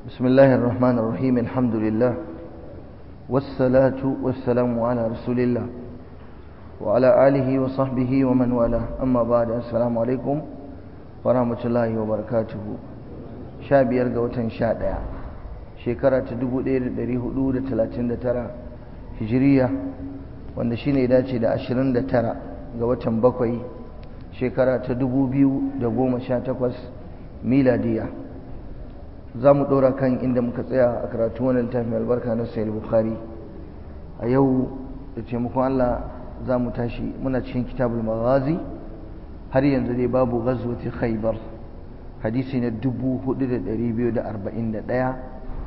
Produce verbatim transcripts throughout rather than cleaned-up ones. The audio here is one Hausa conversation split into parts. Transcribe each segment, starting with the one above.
بسم الله الرحمن الرحيم الحمد لله والصلاة والسلام على رسول الله وعلى آله وصحبه ومن والاه أما بعد السلام عليكم ورحمة الله وبركاته شابي يرجع وتنشاد شكرا تدبو دير دري حدود ثلاثين ترى هجرية wanda shine ya dace da ashirin da tara ga watan bakwai shekara ta dubu biyu da goma sha takwas miladiya. Za mu ɗora kan inda muka tsaya a karatu wani littafin albarka na Sahih Bukhari. A yau da taimakon Allah za mu tashi muna cikin kitabul maghazi, har yanzu dai babu ghazwati Khaybar, hadisi na dubu hudu da ɗari biyu da arba'in da ɗaya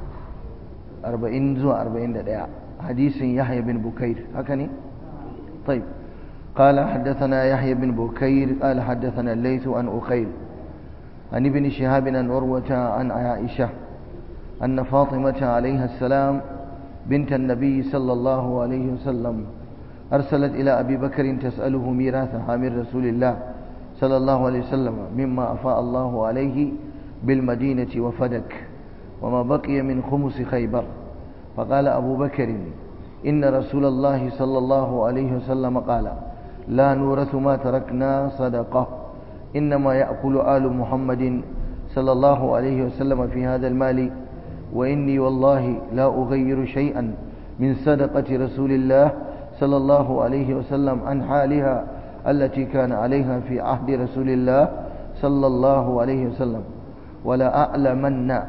arba'in zuwa arba'in da ɗaya. حديث يحيى بن بكير هكذا. طيب قال حدثنا يحيى بن بكير قال حدثنا الليث عن أخيل عن ابن شهاب عن عروة عن عائشة أن فاطمة عليها السلام بنت النبي صلى الله عليه وسلم أرسلت إلى أبي بكر تسأله ميراثها من رسول الله صلى الله عليه وسلم مما أفاء الله عليه بالمدينة وفدك وما بقي من خمس خيبر. فقال أبو بكر إن رسول الله صلى الله عليه وسلم قال لا نورث ما تركنا صدقة إنما يأكل آل محمد صلى الله عليه وسلم في هذا المال وإني والله لا أغير شيئا من صدقة رسول الله صلى الله عليه وسلم عن حالها التي كان عليها في عهد رسول الله صلى الله عليه وسلم ولا أعلمن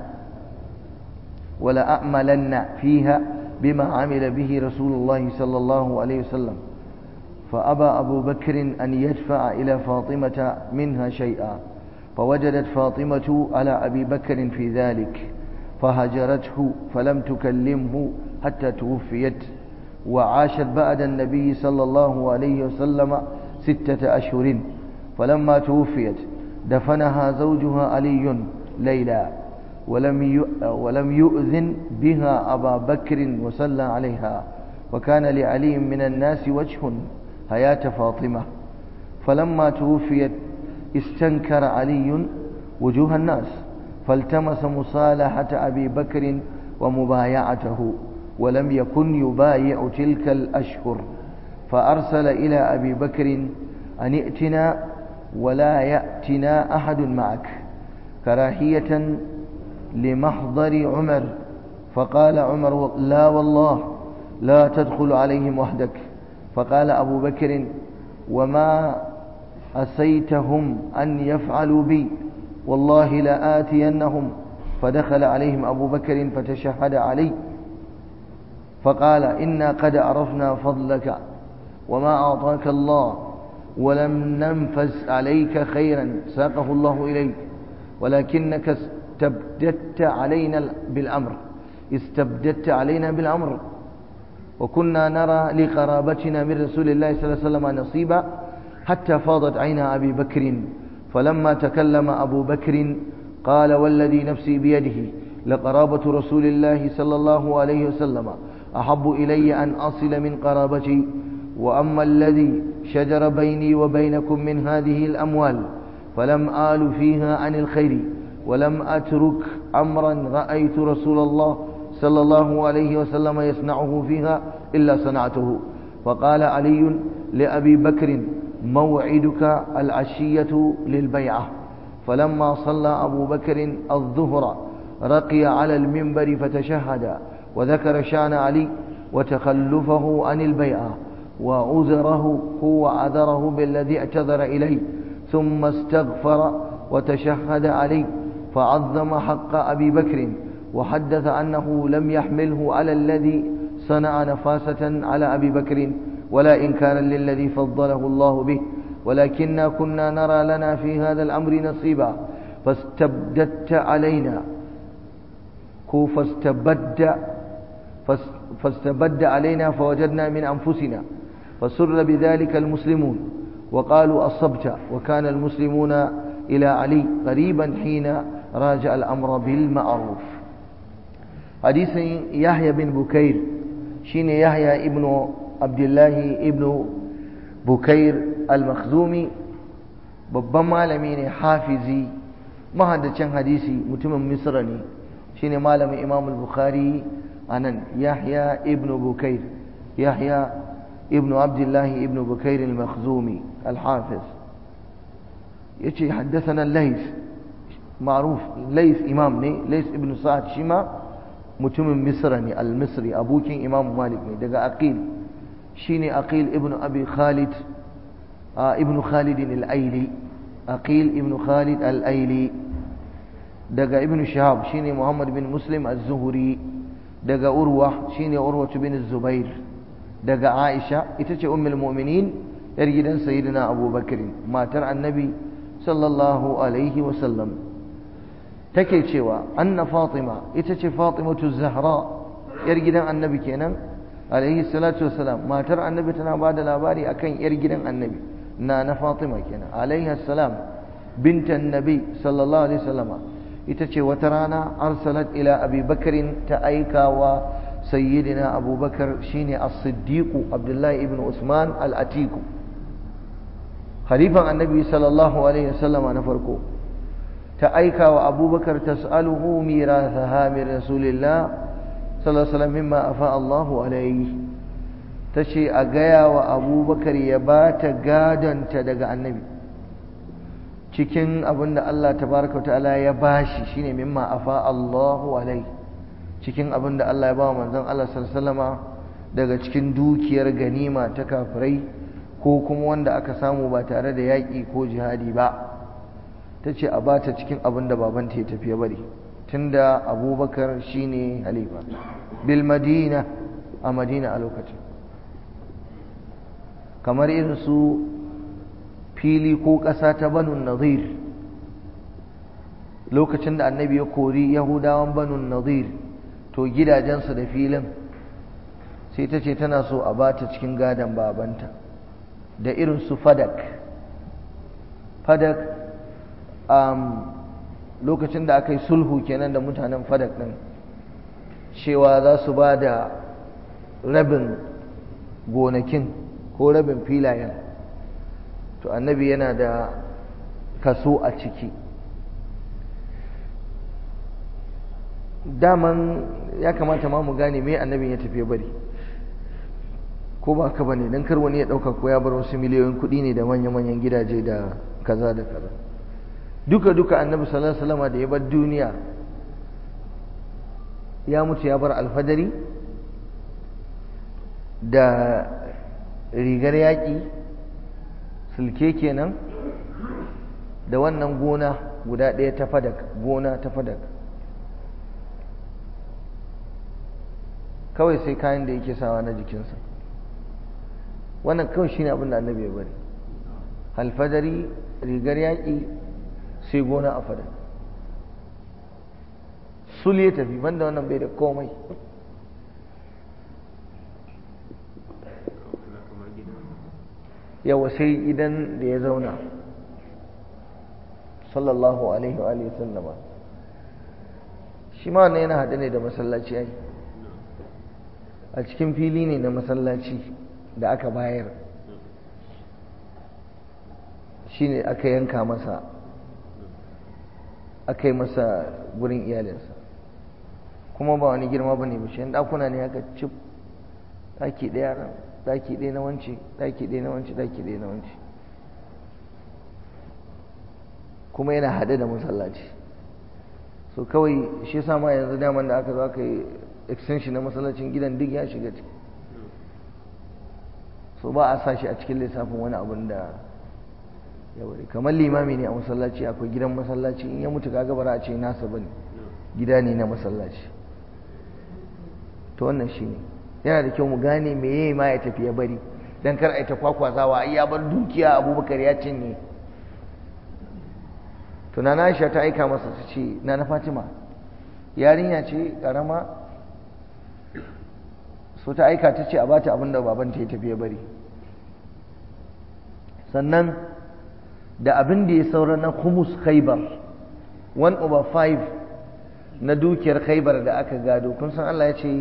ولا أعملن فيها بما عمل به رسول الله صلى الله عليه وسلم. فأبى أبو بكر أن يدفع إلى فاطمة منها شيئا، فوجدت فاطمة على أبي بكر في ذلك فهجرته فلم تكلمه حتى توفيت، وعاشت بعد النبي صلى الله عليه وسلم ستة أشهر. فلما توفيت دفنها زوجها علي ليلا ولم ولم يؤذن بها أبا بكر وصلى عليها، وكان لعلي من الناس وجه حياة فاطمة. فلما توفيت استنكر علي وجوه الناس فالتمس مصالحة أبي بكر ومبايعته ولم يكن يبايع تلك الأشهر، فأرسل إلى أبي بكر أن ائتنا ولا يأتنا أحد معك كراهية لمحضر عمر. فقال عمر لا والله لا تدخل عليهم وحدك. فقال أبو بكر وما أسيتهم أن يفعلوا بي والله لآتينهم. فدخل عليهم أبو بكر فتشهد علي فقال إنا قد عرفنا فضلك وما أعطاك الله ولم ننفس عليك خيرا ساقه الله إليك، ولكنك استبددت علينا بالأمر استبددت علينا بالأمر وكنا نرى لقرابتنا من رسول الله صلى الله عليه وسلم نصيبا حتى فاضت عين أبي بكر. فلما تكلم أبو بكر قال والذي نفسي بيده لقرابة رسول الله صلى الله عليه وسلم أحب إلي أن أصل من قرابتي، وأما الذي شجر بيني وبينكم من هذه الأموال فلم آل فيها عن الخير ولم أترك أمرا رأيت رسول الله صلى الله عليه وسلم يصنعه فيها إلا صنعته. فقال علي لأبي بكر موعدك العشية للبيعة. فلما صلى أبو بكر الظهر رقي على المنبر فتشهد وذكر شأن علي وتخلفه عن البيعة وعذره هو عذره بالذي اعتذر إليه، ثم استغفر وتشهد علي فعظم حق أبي بكر وحدث أنه لم يحمله على الذي صنع نفاسة على أبي بكر ولا إنكارا للذي فضله الله به، ولكننا كنا نرى لنا في هذا الأمر نصيبا فاستبددت علينا فاستبد فاستبد علينا فوجدنا من أنفسنا، فسر بذلك المسلمون وقالوا أصبت. وكان المسلمون إلى علي قريبا حين راجع الأمر بالمعروف. حديث يحيى بن بكير شين يحيى ابن عبد الله ابن بكير المخزومي babban malami ne hafizi mahaddacin hadisi mutumin misra ne shine malamin Imam al-Bukhari anan Yahya ibn Bukair Yahya ibn Abdullah ibn Bukair al-Makhzumi al-Hafiz yace haddathana al-Layth ma'ruf Layth imam ne Layth ibn Sa'd shima mutumin Misra ne al-Misri abokin Imam Malik ne daga Aqil shine Aqil ibn Abi Khalid ibn Khalid al-Aili Aqil ibn Khalid al-Aili daga Ibn Shihab shine Muhammad bin Muslim az-Zuhri daga Urwa shine Urwa bin Zubair daga Aisha ita ce ummul mu'minin yar gidan sayyidina Abu Bakr matar Annabi sallallahu alaihi wa sallam take cewa anna Fatima ita ce Fatimatu Zahra yar gidan Annabi kenan alaihi salatu wassalam matar Annabi tana bada labari akan yar gidan Annabi na na Fatima kenan alaihi salam bintan Nabi sallallahu alaihi wasallama ita ce wata rana arsalat ila Abi Bakr ta aika wa sayyidina Abu Bakar shine as-Siddiq Abdullah ibn Usman al-Atiq khalifan Annabi sallallahu alaihi wasallama na farko ta aika wa Abu Bakar tas'aluhu mirathaha min Rasulillah sallallahu alaihi wasallam mimma afa Allahu alaihi tace a gaya wa Abu Bakar ya bata gadonta daga Annabi cikin abinda Allah tabaraka ta'ala ya bashi shine mimma afa Allahu alaihi cikin abinda Allah ya ba manzon Allah sallallahu alaihi wasallama daga cikin dukiyar ganima ta kafirai ko kuma wanda aka samu ba tare da yaki ko jihadi ba tace a bata cikin abinda babanta ya tafi ya bari tunda Abubakar shine halifa bil Madina a Madina a lokacin kamar irin su fili ko ƙasa ta Banu Nadir lokacin da Annabi ya kori Yahudawan Banu Nadir to gidajensu da filin sai ta ce tana so a bata cikin gadon babanta da irin su Fadak Fadak um, lokacin da aka yi sulhu kenan da mutanen Fadak ɗin cewa za su ba da rabin gonakin ko rabin filayen to Annabi yana da kaso a ciki daman ya kamata ma mu gane me Annabin ya tafi bari ko ba ka bane dan kar wani ya dauka ko ya bar wasu miliyoyin kuɗi ne da manya-manyan gidaje da kaza da kaza duka duka Annabi sallallahu alaihi wasallam da ya bar duniya ya mutu ya bar alfadari da rigar yaƙi sulke kenan da wannan gona guda ɗaya ta Fadak gona ta Fadak kawai sai kayan da yake sawa na jikinsa wannan kawai shine abin da Annabi ya bari alfadari rigar yaƙi sai gona a Fadak sul ya tafi banda wannan bai da komai yawa sai idan da ya zauna sallallahu alaihi wa alihi sallama shi ma wannan yana haɗe ne da masallaci ai a cikin fili ne na masallaci da aka bayar shine aka yanka masa aka yi masa gurin iyalinsa kuma ba wani girma ba ne ba shi ɗakuna ne aka cif ɗaki ɗaya ran ɗaki ɗaya na wance ɗaki ɗaya na wance ɗaki ɗaya na wance kuma yana haɗe da masallaci so kawai shi yasa ma yanzu daman da aka zo aka yi extension na masallacin gidan duk ya shiga ciki so ba a sa shi a cikin lissafin wani abun da ya wuri kamar limami ne a masallaci akwai gidan masallaci in ya mutu kaga bara a ce nasa bane gida ne na masallaci to wannan shine yana da kyau mu gane meye ma ya tafi ya bari dan kar ai ta kwakwazawa ai ya bar dukiya Abubakar ya cinye to nana Aisha ta aika masa ta ce nana Fatima yarinya ce karama so ta aika ta ce a bata abinda babanta ya tafi ya bari sannan da abin da ya saura na Khumus Khaybar one over five na dukiyar Khaybar da aka gado kun san Allah ya ce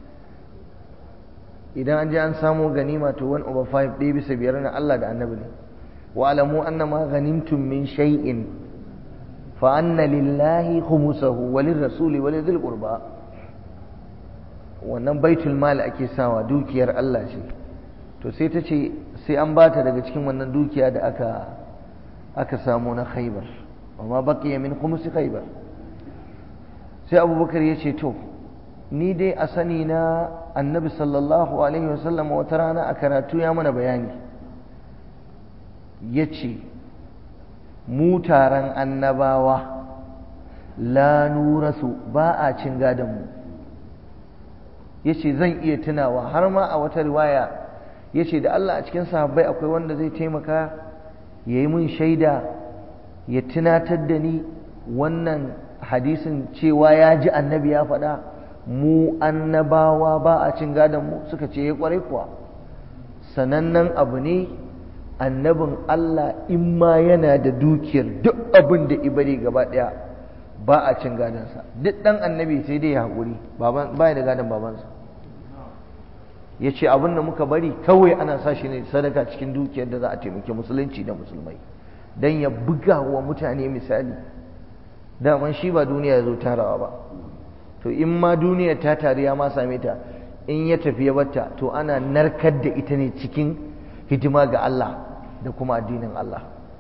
idan an je an samu ganima to one over five ɗaya bisa biyar na Allah da annabi ne wa alamu annama ghanimtum min shay'in fa anna lillahi khumsahu wa lirrasuli wa lidhil qurba. wannan baitul mal ake sawa dukiyar Allah ce, to sai ta ce sai an bata daga cikin wannan dukiya da aka aka samu na Khaybar, amma baqiya min khumsi Khaybar. sai Abubakar ya ce to ni dai a sani na Annabi sallallahu alaihi wasallam wata rana a karatu ya mana bayani, yace mu taron annabawa la nurasu ba a cin gadon mu. yace zan iya tunawa har ma a wata riwaya yace da Allah a cikin sahabbai akwai wanda zai taimaka yayi mun shaida ya tunatar da ni wannan hadisin cewa ya ji annabi ya faɗa mu annabawa ba a cin gadon mu. Suka ce ya kwarai kuwa sanannen abu ne, annabin Allah in ma yana da dukiyar duk abin da ibari gaba ɗaya ba a cin gadonsa. duk ɗan annabi sai dai ya haƙuri ba da gadon babansa. ya ce abin da muka bari kawai ana sa shi ne sadaka cikin dukiyar da za a taimaki musulunci da musulmai, don ya buga wa mutane misali. daman shi ba duniya ya zo tarawa ba, to in ma duniya ta tari ya ma same ta, in ya tafi ya batta to ana narkar da ita ne cikin hidima ga Allah da kuma addinin Allah.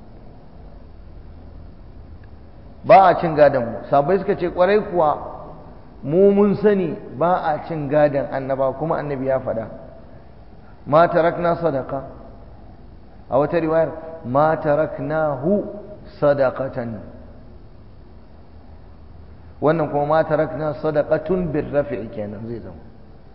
ba a cin gadon mu. sabai suka ce kwarai kuwa mu mun sani ba a cin gadon annaba, kuma annabi ya faɗa ma tarakna sadaka, a wata riwayar ma taraknahu sadaqatan, wannan kuma ma tarakna sadaqatun birrafi kenan zai zama.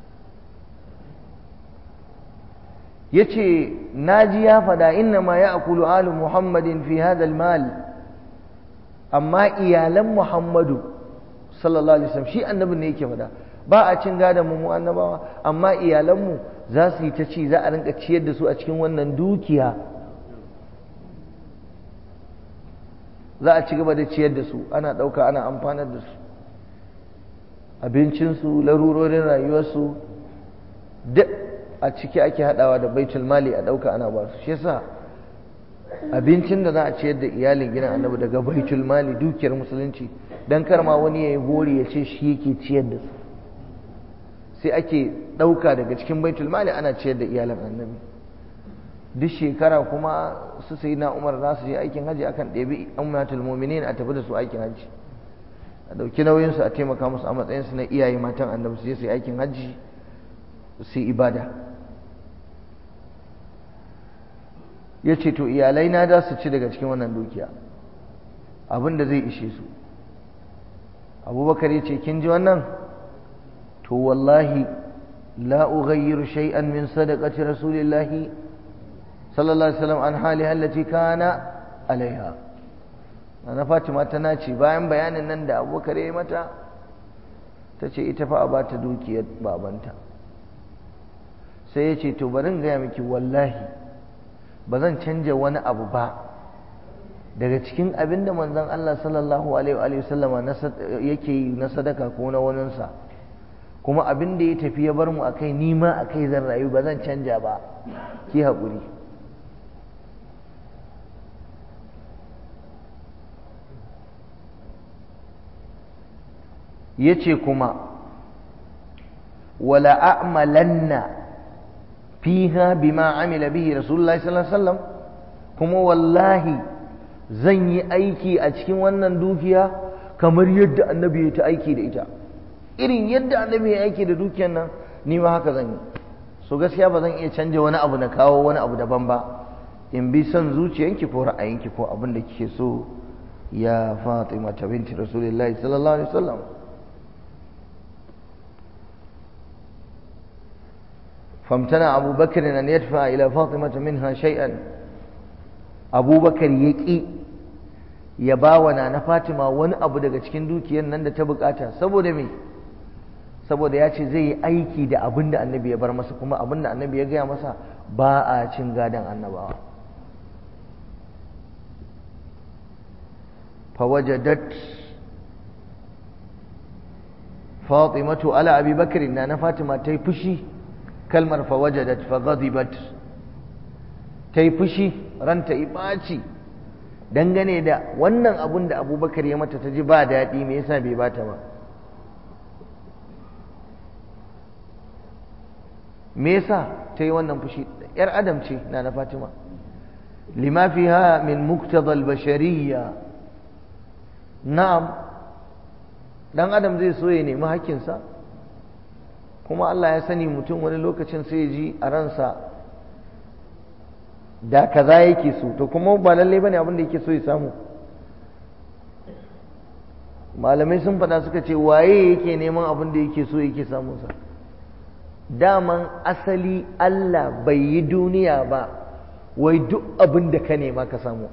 yace naji ya faɗa inna ma ya'kulu alu muhammadin fi hadha al-mal, amma iyalan muhammadu sallallahu alaihi wasallam shi annabin ne yake faɗa ba a cin gadon mu annabawa, amma iyalanmu za su yi ta ci, za a rinka ciyar da su a cikin wannan dukiya, za a ci gaba da ciyar da su, ana ɗauka ana amfanar da su, abincinsu, larurorin rayuwarsu duk a ciki ake haɗawa da baitul mali a ɗauka ana ba su. shi yasa abincin da za a ciyar da iyalin gidan annabi daga baitul mali dukiyar musulunci, dan kar ma wani yayi gori ya ce shi yake ciyar da su, sai ake ɗauka daga cikin baitul mali ana ciyar da iyalan annabi. duk shekara kuma su sai na Umar za su je aikin haji, akan ɗebi ummatul mu'minin a tafi da su aikin haji, a ɗauki nauyin su a taimaka musu a matsayin su na iyaye matan annabi, su je su yi aikin haji su yi ibada. ya ce to iyalai na za su ci daga cikin wannan dukiya abin da zai ishe su. Abubakar ya ce kin ji wannan, to wallahi la ughayyiru shay'an min sadaqati rasulillahi sallallahu alaihi wasallam an hali allati kana alaiha. ana Fatima ta nace bayan bayanin nan da Abubakar ya yi mata, ta ce ita fa a bata dukiyar babanta. sai ya ce to bari in gaya miki wallahi ba zan canja wani abu ba daga cikin abin da manzon Allah sallallahu alaihi wa sallama yake yi na sadaka ko na waninsa, kuma abin da ya tafi ya bar mu akai ni ma akai zan rayu, ba zan canja ba, ki haƙuri. yace kuma wala a'malanna fiha bima amila bihi rasulullahi sallallahu alaihi wasallam, kuma wallahi zan yi aiki a cikin wannan dukiya kamar yadda annabi ya ta aiki da ita, irin yadda annabi ya aiki da dukiyar nan ni ma haka zan yi. so gaskiya ba zan iya canja wani abu na kawo wani abu daban ba, in bi son zuciyanki ko ra'ayinki ko abin da kike so ya Fatima binti rasulullahi sallallahu alaihi wasallam. فامتنع أبو بكر أن يدفع إلى فاطمة منها شيئا. أبو بكر يكي يباونا نفاتما وان أبو دقا cikin dukiyar nan da ta bukata, saboda me? saboda ya ce zai yi aiki da abin da annabi ya bar masa, kuma abin da annabi ya gaya masa ba a cin gadon annabawa. fawajadat fatimatu ala abi bakr, na na fatima ta yi fushi, kalmar fawajadat faghadibat, ta yi fushi, ranta ibaci, dangane da wannan abun da abubakar ya mata ta ji ba daɗi me yasa bai bata ba me yasa ta yi wannan fushi yar adam ce na na Fatima lima fiha min muqtada al-bashariyya na'am dan adam zai so ya nemi hakkinsa kuma Allah ya sani mutum wani lokacin sai ya ji a ransa da kaza yake so to kuma ba lalle bane abin da yake so ya samu malamai sun faɗa suka ce waye yake neman abin da yake so yake samun sa daman asali Allah bai yi duniya ba wai duk abin da ka nema ka samu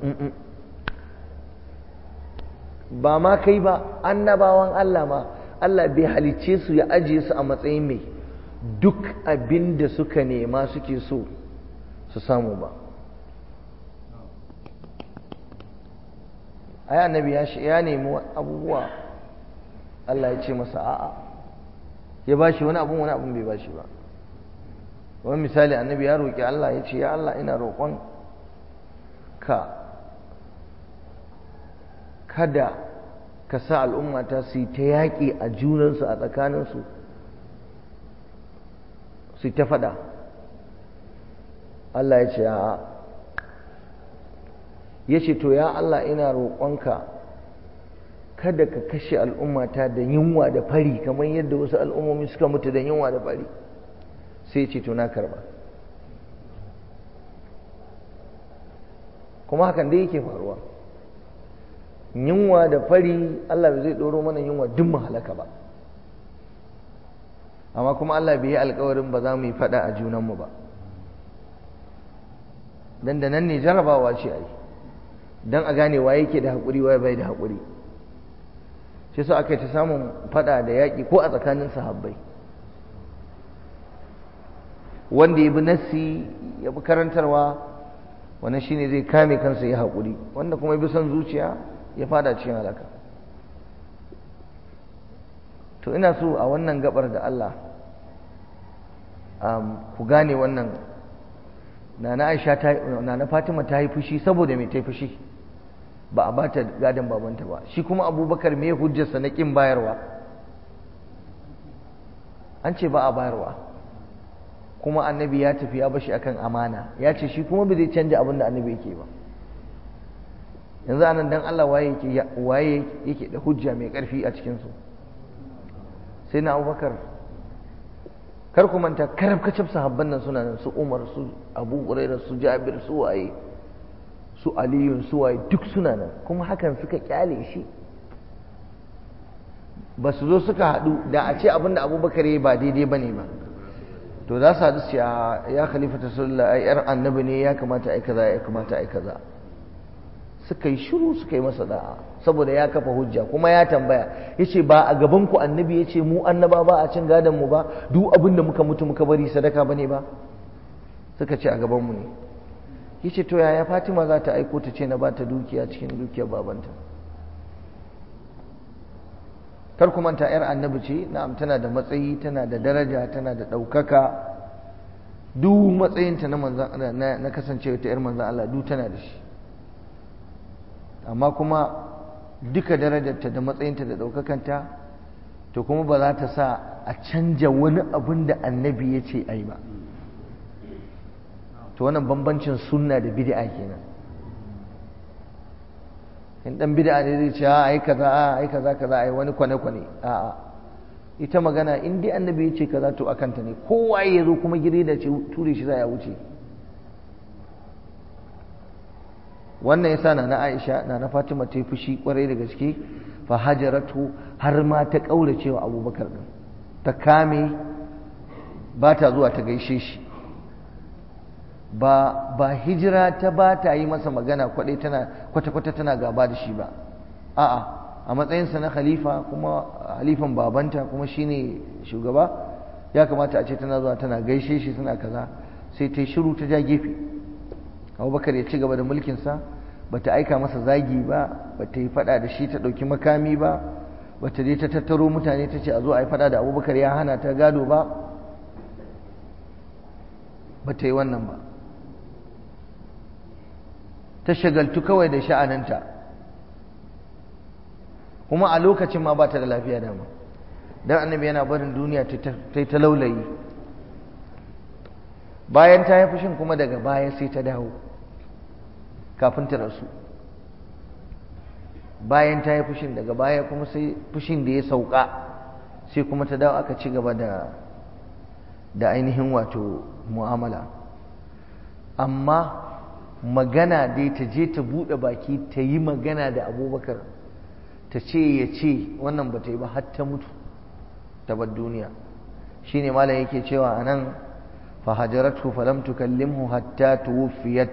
ba ma kai ba annabawan Allah ma Allah bai halicce su ya ajiye su a matsayin mai duk abin da suka nema suke so su samu ba ai annabi ya ya nemi abubuwa Allah ya ce masa a'a ya bashi wani abun wani abun bai bashi ba wani misali annabi ya roƙi Allah ya ce ya Allah ina roƙon ka kada ka sa al'ummata su yi ta yaƙi a junansu a tsakaninsu su yi ta faɗa Allah ya ce a'a ya ce to ya Allah ina roƙonka kada ka kashe al'ummata da yunwa da fari kamar yadda wasu al'ummomi suka mutu da yunwa da fari sai ce to na karba kuma hakan dai yake faruwa yunwa da fari Allah bai zai ɗoro mana yunwa duk mu halaka ba amma kuma Allah bai yi alkawarin ba za mu yi faɗa a junanmu ba dan da nan ne jarabawa ce ai dan a gane waye yake da haƙuri waye bai da haƙuri sai so aka yi ta samun faɗa da yaƙi ko a tsakanin sahabbai wanda ya bi nassi ya bi karantarwa wannan shine zai kame kansa ya haƙuri wanda kuma ya bi son zuciya ya fada cikin halaka to ina so a wannan gabar da Allah um, ku gane wannan nana Aisha ta nana Fatima ta yi fushi saboda me ta yi fushi ba a bata gadon babanta ba shi kuma Abubakar me hujjarsa na kin bayarwa an ce ba a bayarwa kuma annabi ya tafi ya bashi akan amana ya ce shi kuma bai zai canja abin da annabi yake ba yanzu anan dan Allah waye yake waye yake da hujja mai karfi a cikin su sai na Abubakar kar ku manta karab kacab sahabban nan suna nan su Umar su Abu Hurairah su Jabir su waye su Aliyu su waye duk suna nan kuma hakan suka kyale shi ba su zo suka haɗu da a ce abinda Abubakar yayi ba daidai bane ba to za su haɗu su ya khalifata sallallahu alaihi yar annabi ne ya kamata ai kaza ya kamata ai kaza suka yi shiru suka yi masa da'a saboda ya kafa hujja kuma ya tambaya yace ba a gaban ku annabi yace mu annaba ba a cin gadon mu ba duk abin da muka mutu muka bari sadaka bane ba suka ce a gaban mu ne yace to yaya Fatima za ta aiko ta ce na ba ta dukiya cikin dukiyar babanta kar ku manta yar annabi ce na'am tana da matsayi tana da daraja tana da ɗaukaka duk matsayinta na manzan na, na kasancewa ta yar manzan Allah duk tana da shi amma kuma duka darajarta da matsayinta da ɗaukakanta to kuma ba za ta sa a canja wani abin da annabi ya ce ai ba to wannan bambancin sunna da bid'a kenan in dan bid'a ne zai ce a ai kaza a ai kaza kaza ai wani kwane kwane a a ita magana in dai annabi ya ce kaza to akanta ne kowa ya zo kuma gire da ce ture shi za ya wuce wannan yasa na Aisha na na Fatima ta yi fushi kwarai da gaske fa hajaratu har ma ta kaurace wa Abubakar din ta kame ba ta zuwa ta gaishe shi ba ba hijira ta ba ta yi masa magana kwadai tana kwata kwata tana gaba da shi ba a'a a matsayinsa na khalifa kuma halifan babanta kuma shine shugaba ya kamata a ce tana zuwa tana gaishe shi tana kaza sai ta yi shiru ta ja gefe Abubakar ya ci gaba da mulkinsa ba ta aika masa zagi ba ba ta yi fada da shi ta ɗauki makami ba ba ta je ta tattaro mutane ta ce a zo a yi fada da Abubakar ya hana ta gado ba ba ta yi wannan ba ta shagaltu kawai da sha'aninta, kuma a lokacin ma ba ta da lafiya dama, don annabi yana barin duniya ta yi ta laulayi. Bayan ta yi fushin kuma daga baya sai ta dawo kafin ta rasu. Bayan ta yi fushin daga baya kuma sai fushin da ya sauka sai kuma ta dawo aka ci gaba da da ainihin wato mu'amala. Amma magana dai ta je ta buɗe baki ta yi magana da Abubakar ta ce ya ce, wannan ba ta yi ba har ta mutu ta bar duniya. Shine malam yake cewa anan fa hajaratu falam tukallimhu hatta tuwfiyat,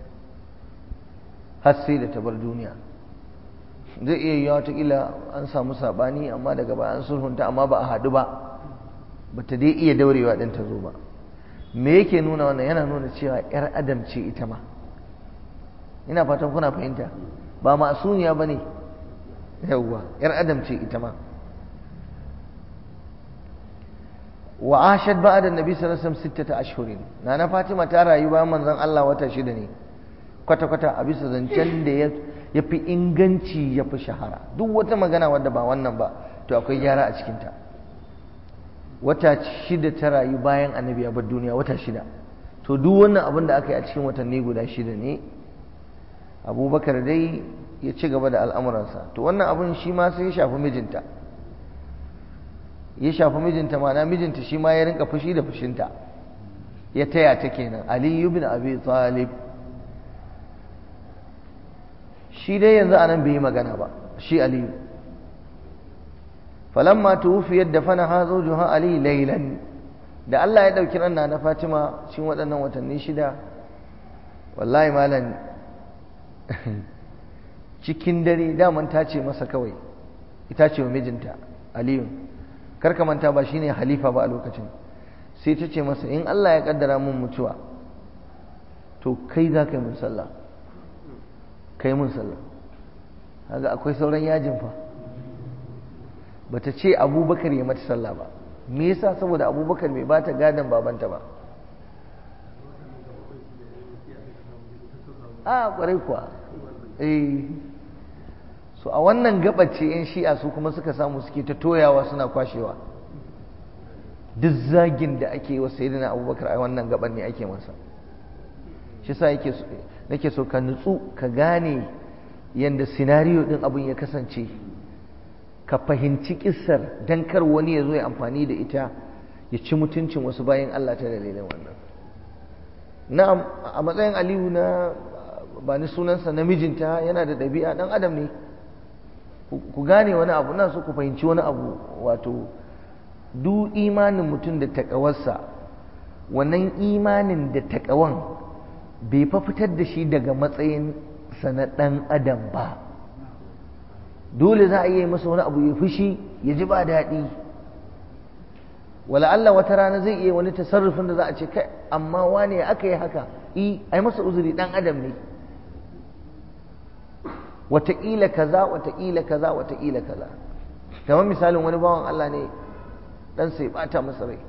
har sai da ta bar duniya. Zai iya yiwa watakila an samu sabani amma daga baya an sulhunta, amma ba a haɗu ba, ba ta dai iya daurewa ɗin ta zo ba. Me yake nuna wannan? Yana nuna cewa 'yar adam ce ita ma. Ina fatan kuna fahimta, ba ma'asuniya ba ne, yawwa 'yar adam ce ita ma. wa ashad ba'da annabi sallallahu alaihi wasallam sittata ashhurin, nana Fatima ta rayu bayan manzon Allah wata shida ne kwata kwata, a bisa zancen da ya fi inganci ya fi shahara. Duk wata magana wadda ba wannan ba to akwai gyara a cikinta. Wata shida ta rayu bayan annabi ya bar duniya, wata shida. To duk wannan abin da aka yi a cikin watanni guda shida ne. Abubakar dai ya ci gaba da al'amuransa. To wannan abin shi ma sai ya shafi mijinta, ya shafi mijinta, ma'ana mijinta shi ma ya rinka fushi da fushinta, ya taya ta kenan. Ali ibn Abi Talib shi dai yanzu anan bai yi magana ba, shi Ali. falamma tuwfiyat dafanaha zawjuha Ali laylan, da Allah ya dauki ranna na Fatima cikin waɗannan watanni shida, wallahi malam cikin dare daman ta ce masa kawai, ita ce wa mijinta Aliyu, karka manta ba shine halifa ba a lokacin, sai ta ce masa in Allah ya kaddara mun mutuwa to kai za ka yi mun sallah, kai mun sallah. Kaga akwai sauran yajin fa. Bata ce Abubakar ya mata sallah ba. Me yasa? Saboda Abubakar bai bata gadan babanta ba. A kwarai kuwa. Eh. So a wannan gabace yan Shi'a su kuma suka samu suke ta toyawa suna kwashewa. Duk zagin da ake yi wa Sayyidina Abubakar a wannan gaban ne ake masa. Shi yasa yake nake so ka nutsu ka gane yanda sinariyo din abin ya kasance, ka fahimci kissar dan kar wani ya zo ya amfani da ita ya ci mutuncin wasu bayan Allah ta dalilin wannan. Na'am, a matsayin Aliyu na ba ni sunansa namijinta, yana da ɗabi'a ɗan adam ne. Ku gane wani abu, na so ku fahimci wani abu, wato duk imanin mutum da taƙawarsa, wannan imanin da taƙawan bai fa fitar da shi daga matsayin sa na ɗan adam ba. Dole za a yi masa wani abu ya fushi, ya ji ba daɗi. Wala Allah wata rana zai iya wani tasarrufin da za a ce kai, amma wane aka yi haka, i ai masa uzuri, ɗan adam ne. Wataƙila kaza, wataƙila kaza, wataƙila kaza. Kamar misalin wani bawan Allah ne, ɗansa ya ɓata masa rai,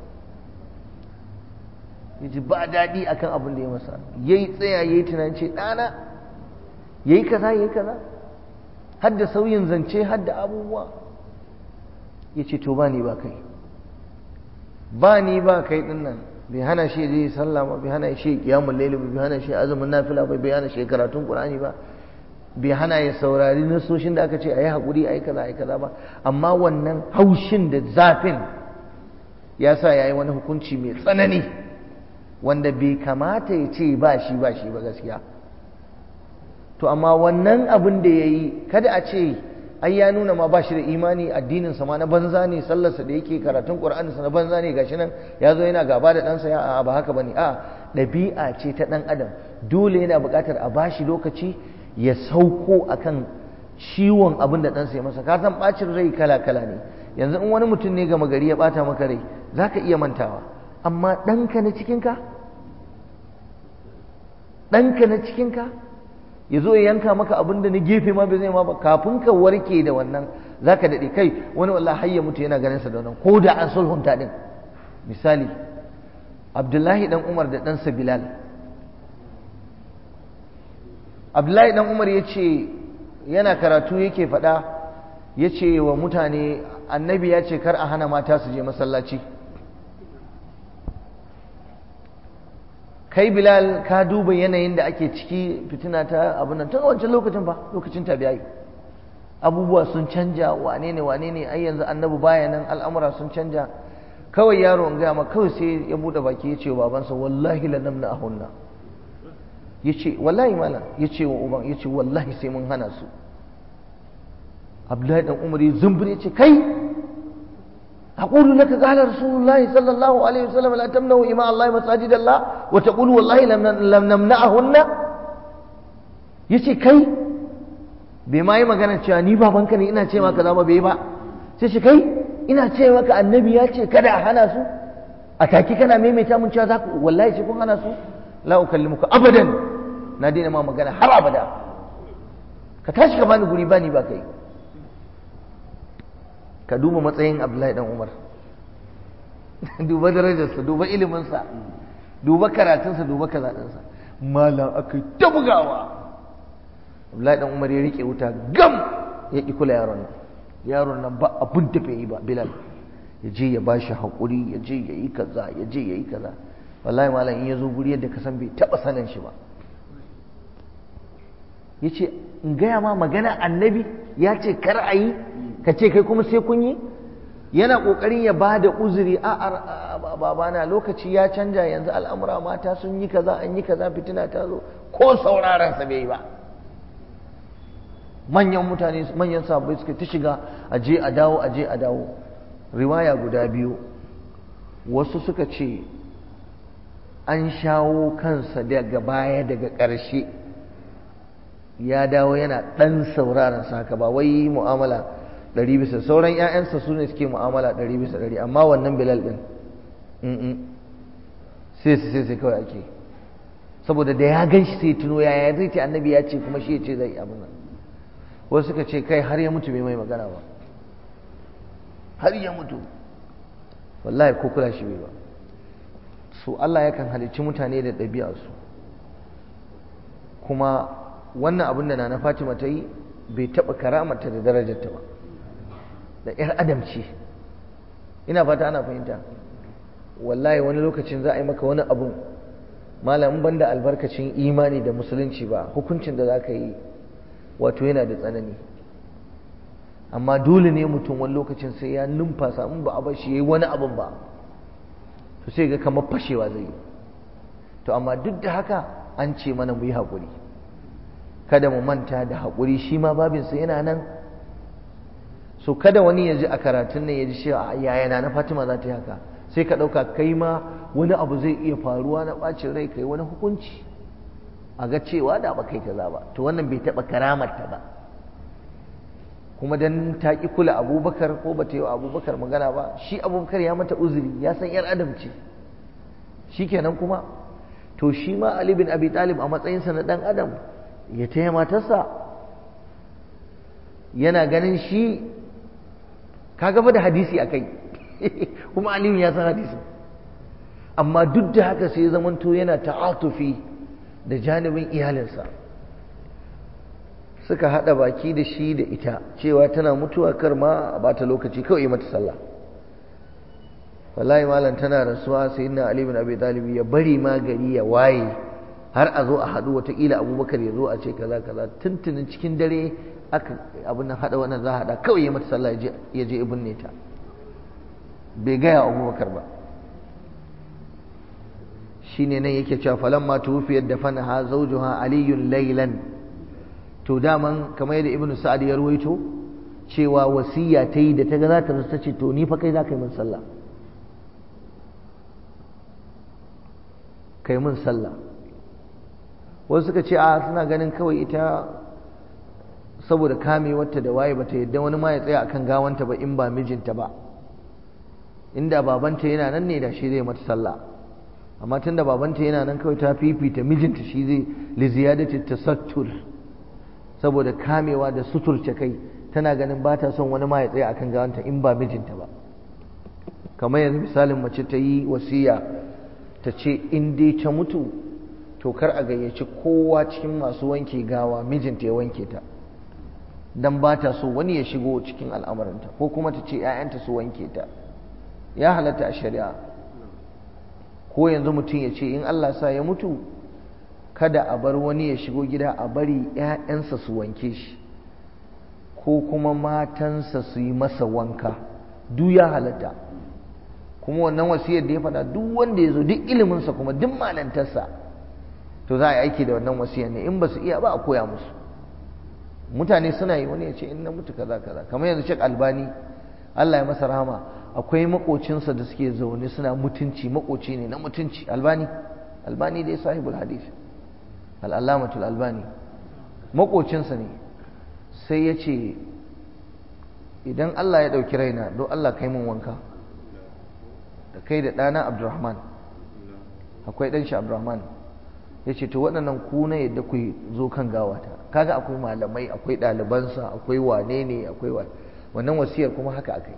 ya ji ba daɗi akan abin da ya masa, ya yi tsaya ya yi tunanin ce ɗana ya yi kaza ya yi kaza, har da sauyin zance, har da abubuwa. Ya ce to ba ni ba kai, ba ni ba kai ɗin nan bai hana shi zai sallah ba, bai hana shi kiyamun laili ba, bai hana shi azumin nafila ba, bai hana shi karatun Qur'ani ba, bai hana ya saurari nasoshin da aka ce a yi haƙuri a yi kaza a yi kaza ba. Amma wannan haushin da zafin ya sa ya yi wani hukunci mai tsanani wanda bai kamata ya ce ba shi ba shi ba gaskiya. To amma wannan abin da ya yi, kada a ce ai ya nuna ma ba shi da imani, addininsa ma na banza ne, sallarsa da yake, karatun ƙur'aninsa na banza ne, gashi nan ya zo yana gaba da ɗansa, ya ba haka ba ne. A ɗabi'a ce ta ɗan adam, dole yana buƙatar a ba shi lokaci ya sauko akan ciwon abin da ɗansa ya masa. Ka san ɓacin rai kala-kala ne. Yanzu in wani mutum ne gama gari ya ɓata maka rai, za ka iya mantawa, amma ɗanka na cikinka, ɗanka na cikinka ya zo ya yanka maka abin da na gefe ma bai zai ma ba, kafin ka warke da wannan za ka daɗe. Kai wani wallahi har ya mutu yana ganin sa da wannan, ko da an sulhunta ɗin. Misali Abdullahi ɗan Umar da ɗansa Bilal, Abdullahi dan Umar yace yana karatu yake faɗa yace wa mutane annabi ya ce kar a hana mata su je masallaci. Kai Bilal ka duba yanayin da ake ciki fitina ta abin nan tun a wancan lokacin fa lokacin tabi'ai abubuwa sun canja wane ne wane ne ai yanzu annabi baya nan al'amura sun canja kawai yaro in gaya ma kawai sai ya bude baki ya ce wa babansa wallahi lanamna ahunna ya ce wallahi malam ya ce wa uban ya ce wallahi sai mun hana su. Abdullahi dan Umar ya zumbur ya ce kai aqulu laka qala rasulullahi sallallahu alaihi wasallam la tamna'u ima Allah masajid Allah wa taqulu wallahi lam namna'ahunna yace kai bai ma yi magana cewa ni babanka ne ina ce maka zama bai ba sai shi kai ina ce maka annabi ya ce kada a hana su a taki kana maimaita mun cewa za ku wallahi sai kun hana su la ukallimuka abadan na daina ma magana har abada ka tashi ka bani guri bani ba kai. Ka duba matsayin Abdullahi dan Umar duba darajarsa duba iliminsa duba karatunsa duba kazaɗinsa malam aka ta bugawa. Abdullahi dan Umar ya rike wuta gam ya ki kula yaron nan yaron nan ba abun da bai yi ba. Bilal ya je ya bashi haƙuri ya je ya yi kaza ya je ya yi kaza wallahi malam in ya zo guri yadda ka san bai taɓa sanin shi ba. Ya ce in gaya ma magana annabi ya ce kar a yi ka ce kai kuma sai kun yi. Yana ƙoƙarin ya ba da uzuri a babana lokaci ya canja yanzu al'amura mata sun yi kaza an yi kaza fitina ta zo ko saurarensa bai yi ba. Manyan mutane manyan sahabbai suka ta shiga aje a dawo aje a dawo. Riwaya guda biyu wasu suka ce an shawo kansa daga baya daga ƙarshe ya dawo yana ɗan sauraron sa haka ba wai mu'amala ɗari bisa sauran ‘ya'yansa su ne suke mu'amala ɗari bisa ɗari amma wannan Bilal ɗin sai su sai sai kawai ake saboda da ya gan shi sai tuno yaya zai ce annabi ya ce kuma shi ya ce zai abin nan. Wasu suka ce kai har ya mutu bai mai magana ba har ya mutu wallahi ko kula shi bai ba. So Allah yakan halicci mutane da ɗabi'arsu kuma wannan abin da Nana Fatima ta yi bai taɓa karamarta da darajarta ba da ‘yar adam ce. Ina fata ana fahimta wallahi wani lokacin za a yi maka wani abun malamin banda albarkacin imani da musulunci ba hukuncin da za ka yi wato yana da tsanani amma dole ne mutum wani lokacin sai ya numfasa in ba a bar shi ya yi wani abun ba to sai ga kamar fashewa zai yi. To amma duk da haka an ce mana mu yi haƙuri kada mu manta da haƙuri shi ma babinsa yana nan. So kada wani ya ji a karatun nan ya ji cewa yaya na Fatima za ta yi haka sai ka ɗauka kai ma wani abu zai iya faruwa na ɓacin rai kai wani hukunci a ga cewa da ba kai kaza ba to wannan bai taɓa karamarta ba kuma dan ta ƙi kula Abubakar ko ba ta yi wa Abubakar magana ba shi Abubakar ya mata uzuri ya san ‘yar adam ce shi kenan kuma to shi ma Ali bin Abi Talib a matsayinsa na ɗan adam ya taya matarsa yana ganin shi ka gaba da hadisi a kai kuma Aliyu ya san hadisi amma duk da haka sai zamanto yana ta'atufi da janibin iyalinsa suka haɗa baki da shi da ita cewa tana mutuwa kar ma ba ta lokaci kawai mata sallah. Wallahi malam tana rasuwa sayyidina Ali bin Abi Talib ya bari ma gari ya waye har a zo a haɗu wataƙila Abubakar ya zo a ce kaza kaza tuntunin cikin dare aka abin nan haɗa wannan za a haɗa kawai ya mata sallah ya je ibn ne ta bai gaya Abubakar ba. Shine nan yake cewa falamma tuwfiyat dafanaha zawjuha aliyun laylan to daman kamar yadda Ibn Sa'ad ya ruwaito cewa wasiya ta yi da ta ga za ta rasu ta ce to ni fa kai za ka yi min sallah kai min sallah. Wasu suka ce a suna ganin kawai ita saboda kamewarta da waye bata yadda wani ma ya tsaya akan gawanta ba in ba mijinta ba, inda babanta yana nan ne da shi zai mata sallah, amma tunda babanta yana nan kawai ta fifita mijinta shi zai li ziyadati tasattur saboda kamewa da suturce kai, tana ganin ba ta son wani ma ya tsaya akan gawanta in ba mijinta ba. Kamar yanzu misalin mace ta yi wasiya ta ce in dai ta mutu to kar a gayyaci kowa cikin masu wanke gawa mijinta ya wanke ta, don ba ta so wani ya shigo cikin al'amuranta, ko kuma ta ce ‘ya'yanta su wanke ta. Ya halatta a shari'a. Ko yanzu mutum ya ce in Allah sa ya mutu kada a bar wani ya shigo gida, a bari ‘ya'yansa su wanke shi ko kuma matansa su yi masa wanka, duk ya halatta. Kuma wannan wasiyar da ya faɗa duk wanda ya zo duk iliminsa kuma duk malantarsa to za a yi aiki da wannan wasiyar ne, in ba su iya ba a koya musu. Mutane suna yi, wani ya ce in na mutu kaza kaza, kamar yanzu Sheikh Albani Allah ya masa rahama, akwai makocinsa da suke zaune suna mutunci, makoci ne na mutunci. Albani Albani dai sahibul hadith, al-allamatul Albani, makocinsa ne. Sai ya ce idan Allah ya ɗauki raina don Allah kai mun wanka da kai da ɗana Abdurrahman, akwai ɗan shi Abdurrahman. Ya ce to waɗannan ku na yadda ku zo kan gawata. Kaga akwai malamai, akwai ɗalibansa, akwai wane ne, akwai wa wannan wasiyar kuma haka akai.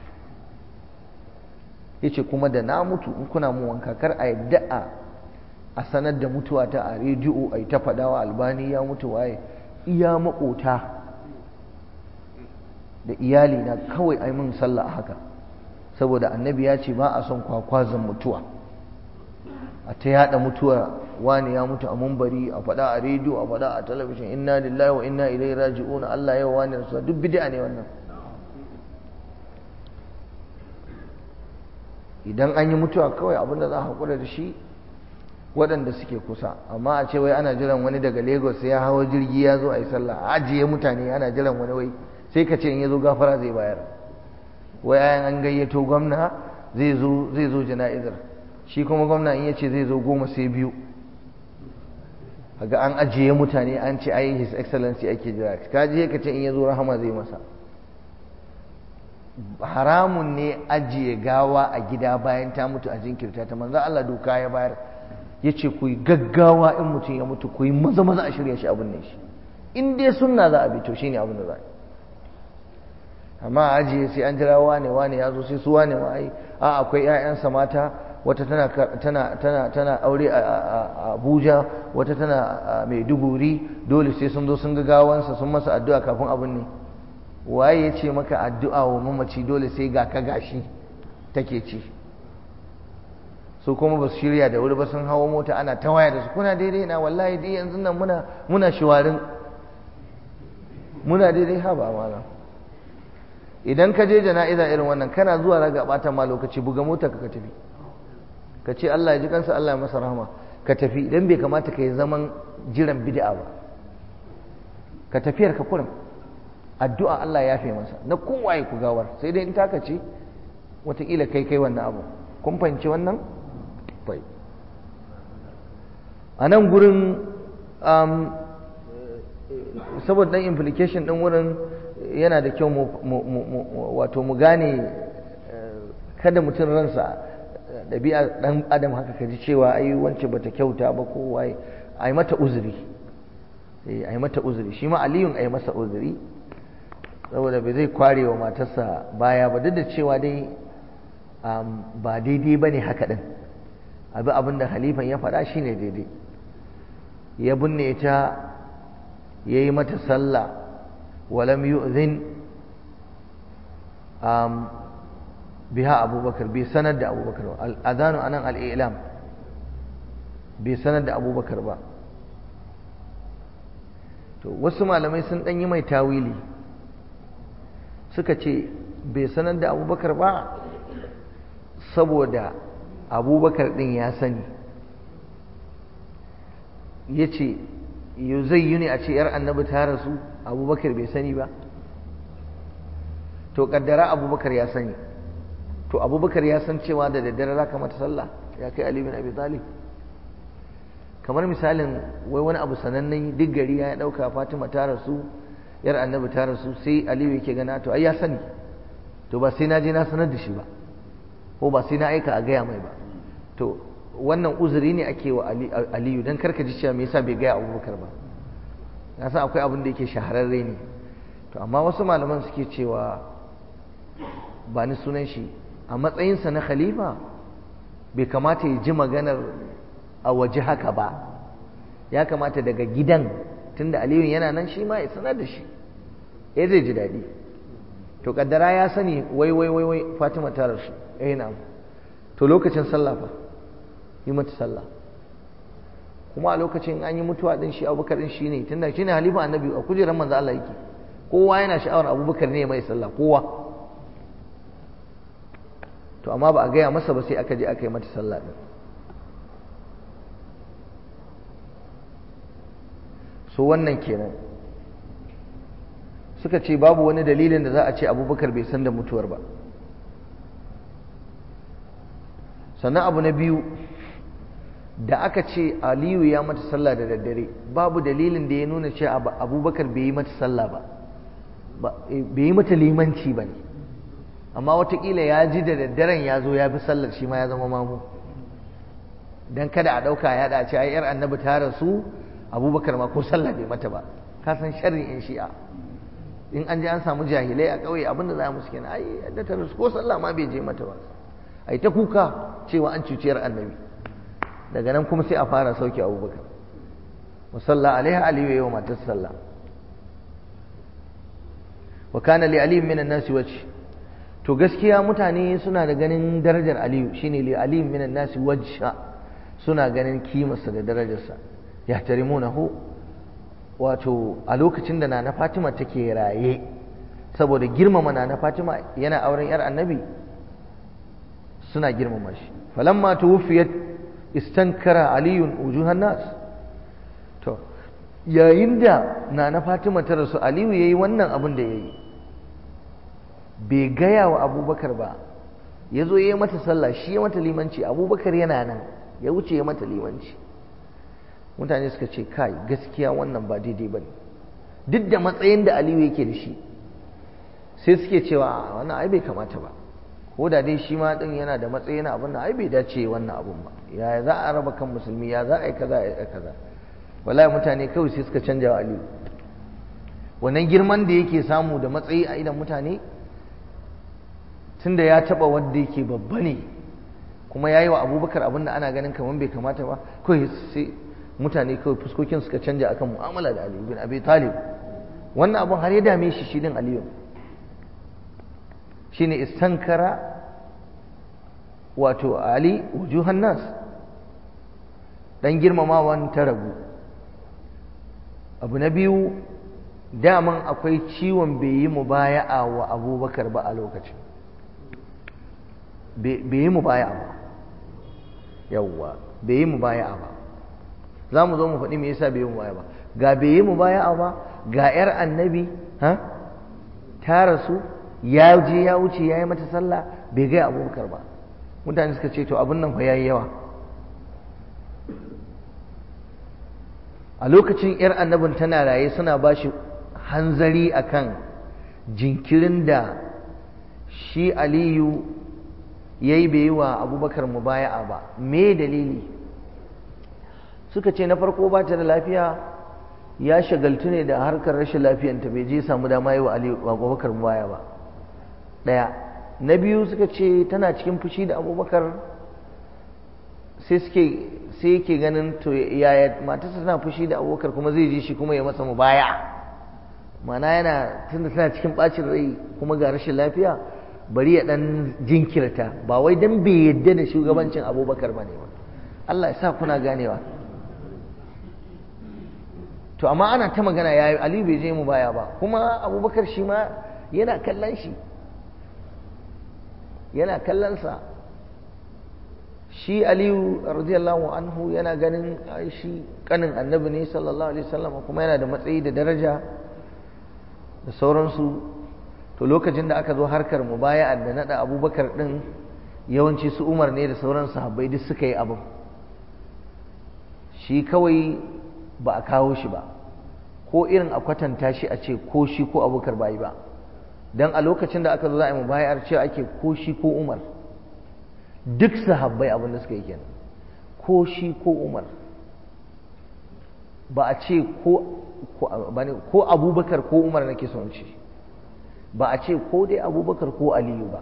Ya ce kuma da na mutu in kuna mun wanka kar a yadda a sanar da mutuwa ta a rediyo a yi ta faɗawa Albani ya mutu waye, iya maƙota da iyali na kawai a yi min sallah haka, saboda annabi ya ce ba a son kwakwazon mutuwa, a ta yada mutuwa wani ya mutu a mumbari, a faɗa a rediyo, a faɗa a talabishin, inna lillahi wa inna ilaihi raji'un, Allah yawa wani rasuwa, duk bid'a ne wannan. Idan an yi mutuwa kawai abinda za a haƙura da shi waɗanda suke kusa, amma a ce wai ana jiran wani daga Lagos sai ya hawo jirgi ya zo a yi sallah, a ajiye mutane ana jiran wani, wai sai ka ce in ya zo gafara zai bayar, wai ayan an gayyato gwamna zai zo zai zo jana'izar, shi kuma gwamna in ya ce zai zo goma sai biyu, kaga an ajiye mutane an ce ai his excellency ake jira, ka je ka ce in ya zo rahama zai masa. Haramun ne ajiye gawa a gida bayan ta mutu a jinkirta ta, manzo Allah doka ya bayar, yace ku yi gaggawa in mutum ya mutu ku yi maza maza a shirya shi abin ne shi, in dai sunna za a bi to shine abin da za a yi. Amma ajiye sai an jira wane wane ya zo sai su wane ma ai a akwai ƴaƴansa mata, wata tana tana tana tana aure a Abuja, wata tana a Maiduguri, dole sai sun zo sun ga gawansa sun masa addu'a kafin abin ne. Waye ya ce maka addu'a wa mamaci dole sai ga ka gashi take ci? Su kuma ba su shirya da wuri ba, sun hawo mota ana ta waya da su, kuna daidai na wallahi dai yanzu nan muna muna shiwarin muna daidai ha ba malam. Idan ka je jana'iza irin wannan kana zuwa raga bata ma lokaci, buga mota ka tafi, ka ce Allah ya ji kansa, Allah ya masa rahama, ka tafi. Idan bai kamata ka yi zaman jiran bid'a ba, ka tafiyar ka kurin addu'a Allah ya fi masa, na kowaye ku gawar, sai dai in taka ce wataƙila kai kai wannan abu. Kun fahimci wannan? Bai a nan gurin saboda ɗan implication ɗin wurin yana da kyau wato mu gane, kada mutum ransa ɗabi'a ɗan adam haka ka ji cewa ai wance bata kyauta ba ko waye, a yi mata uzuri, a yi mata uzuri. Shi ma Aliyun a yi masa uzuri, saboda bai zai kware wa matarsa baya ba, duk da cewa dai ba daidai ba ne haka ɗin, abi abin da halifan ya faɗa shi ne daidai. Ya binne ta ya yi mata sallah, walam yu'zin biha abubakar, bai sanar da abubakar ba. al'adhanu anan al'ilam, bai sanar da abubakar ba. To wasu malamai sun ɗan yi mai tawili, suka ce bai sanar da abubakar ba saboda abubakar ɗin ya sani. Ya ce yau zai yi ne a ce ‘yar annabi ta rasu abubakar bai sani ba? To kaddara abubakar ya sani, to abubakar ya san cewa da daddare za ka mata sallah ya kai Ali bin Abi Talib? Kamar misalin wai wani abu sanannen duk gari ya ɗauka Fatima ta rasu, ‘yar annabi ta rasu, sai Aliyu yake gana to ai ya sani, to ba sai na je na sanar da shi ba, ko ba sai na aika a gaya mai ba. To wannan uzuri ne ake wa Aliyu, don karka ji cewa me yasa bai gaya abubakar ba. Na san akwai abin da yake shahararre ne, to amma wasu malaman suke cewa ba ni sunan shi, a matsayinsa na khalifa bai kamata ya ji maganar a waje haka ba, ya kamata daga gidan tunda Aliyu yana nan shi ma ya sanar da shi eh zai ji daɗi to kaddara ya sani wai wai wai wai Fatima ta rasu eh na'am to lokacin sallah fa yi mata sallah kuma a lokacin an yi mutuwa din shi Abubakar din shine tunda shine halifa annabi a kujerar manzo Allah yake kowa yana sha'awar Abubakar ne mai sallah kowa to amma ba a gaya masa ba sai aka je aka yi mata sallah din so wannan kenan suka ce babu wani dalilin da za a ce Abubakar bai san da mutuwar ba sannan abu na biyu da aka ce Aliyu ya mata sallah da daddare babu dalilin da ya nuna cewa Abubakar bai yi mata sallah ba bai yi mata limanci ba ne amma watakila ya ji da daddaren ya zo ya fi sallar shi ma ya zama mamu don kada a ɗauka ya dace ai yar annabi ta rasu Abubakar ma ko sallah bai mata ba ka san sharri in shi'a in an je an samu jahilai a ƙauye abinda za mu suke na ai da ta rasu ko sallah ma bai je mata ba ai ta kuka cewa an cuciyar annabi daga nan kuma sai a fara sauke Abubakar musalla alaiha aliyu yawa matar sallah wa kana li ali min an-nas wajh to gaskiya mutane suna da ganin darajar Aliyu shine li ali min an-nas wajha suna ganin kimarsa da darajarsa yahtarimunahu wato a lokacin da nana Fatima take raye saboda girmama nana Fatima yana auren yar annabi suna girmama shi falamma tuwfiyat istankara aliyun wujuhan nas to yayin da nana Fatima ta rasu Aliyu yayi wannan abin da yayi bai gaya wa Abubakar ba yazo yayi mata sallah shi ya mata limanci Abubakar yana nan ya wuce ya mata limanci mutane suka ce kai gaskiya wannan ba daidai bane duk da matsayin da Aliyu yake da shi sai suke cewa wannan ai bai kamata ba ko da dai shi ma din yana da matsayi na abin nan ai bai dace wannan abun ba ya za a raba kan musulmi ya za a yi kaza a kaza wallahi mutane kawai sai suka canja wa Aliyu wannan girman da yake samu da matsayi a idan mutane tunda ya taba wanda yake babba ne kuma yayi wa Abubakar abin da ana ganin kaman bai kamata ba kawai sai mutane kawai fuskokin suka canja akan mu'amala da Aliyu bin Abi Talib wannan abun har ya dame shi shi din Aliyu shine istankara wato Ali wujuhan nas dan girmamawan ta ragu abu na biyu daman akwai ciwon bai yi mubaya'a wa Abubakar ba a lokacin bai yi mubaya'a ba yawwa bai yi mubaya'a ba za mu zo mu faɗi me yasa bai yi mubaya'a ba ga bai yi mubaya'a ba ga yar annabi ha ta rasu ya je ya wuce ya yi mata sallah bai gaya Abubakar ba mutane suka ce to abin nan fa yayi yawa a lokacin yar annabin tana raye suna ba shi hanzari akan jinkirin da shi Aliyu yayi bai yi wa Abubakar mubaya'a ba me dalili suka ce na farko ba ta da lafiya ya shagaltu ne da harkar rashin lafiyanta bai je samu dama yi wa Abubakar mubaya'a ba ɗaya na biyu suka ce tana cikin fushi da Abubakar sai suke sai yake ganin to yaya matarsa tana fushi da Abubakar kuma zai je shi kuma ya masa mubaya mana yana tunda tana cikin bacin rai kuma ga rashin lafiya bari ya dan jinkirta ba wai dan bai yadda da shugabancin Abubakar bane ba Allah ya sa kuna ganewa to amma ana ta magana yayi Ali bai je mubaya ba kuma Abubakar shi ma yana kallon shi yana kallonsa shi Aliyu radiyallahu anhu yana ganin shi kanin annabi ne sallallahu alaihi wasallam kuma yana da matsayi da daraja da sauransu to lokacin da aka zo harkar mubaya'a da nada Abubakar din yawanci su Umar ne da sauran sahabbai duk suka yi abin shi kawai ba a kawo shi ba ko irin a kwatanta shi a ce ko shi ko Abubakar bai ba dan a lokacin da aka zo za a yi mubayar cewa ake ko shi ko Umar duk sahabbai abin da suka yi kenan ko shi ko Umar ba a ce ko ko Abubakar ko Umar nake son ce ba a ce ko dai Abubakar ko Aliyu ba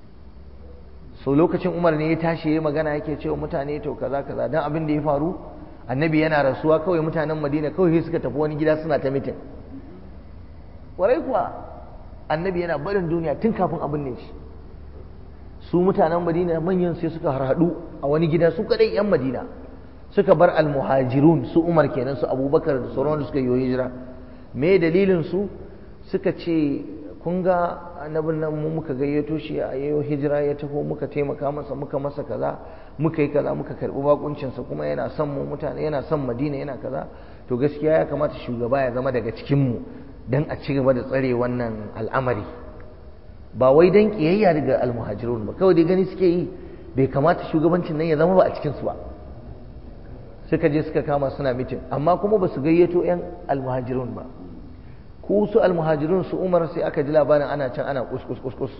so lokacin Umar ne ya tashi yayi magana yake cewa mutane to kaza kaza dan abin da ya faru annabi yana rasuwa kawai mutanen Madina kawai suka tafi wani gida suna ta mitin. Warai kuwa annabi yana barin duniya tun kafin abin ne shi. Su mutanen Madina manyan sai suka harhaɗu a wani gida su kadai yan Madina suka bar almuhajirun su Umar kenan su Abubakar da sauran da suka yi hijira. Me dalilin su? Suka ce kun ga annabin nan mu muka gayyato shi a yayo hijira ya taho muka taimaka masa muka masa kaza muka yi kaza muka karbi bakuncin sa kuma yana son mu mutane yana son Madina yana kaza to gaskiya ya kamata shugaba ya zama daga cikin mu dan a ci gaba da tsare wannan al'amari ba wai dan kiyayya daga almuhajirun ba kawai dai gani suke yi bai kamata shugabancin nan ya zama ba a cikin su ba. Suka je suka kama suna mitin amma kuma ba su gayyato yan almuhajirun ba. Ku su almuhajirun su Umar sai aka ji labarin ana can ana kus kus kus kus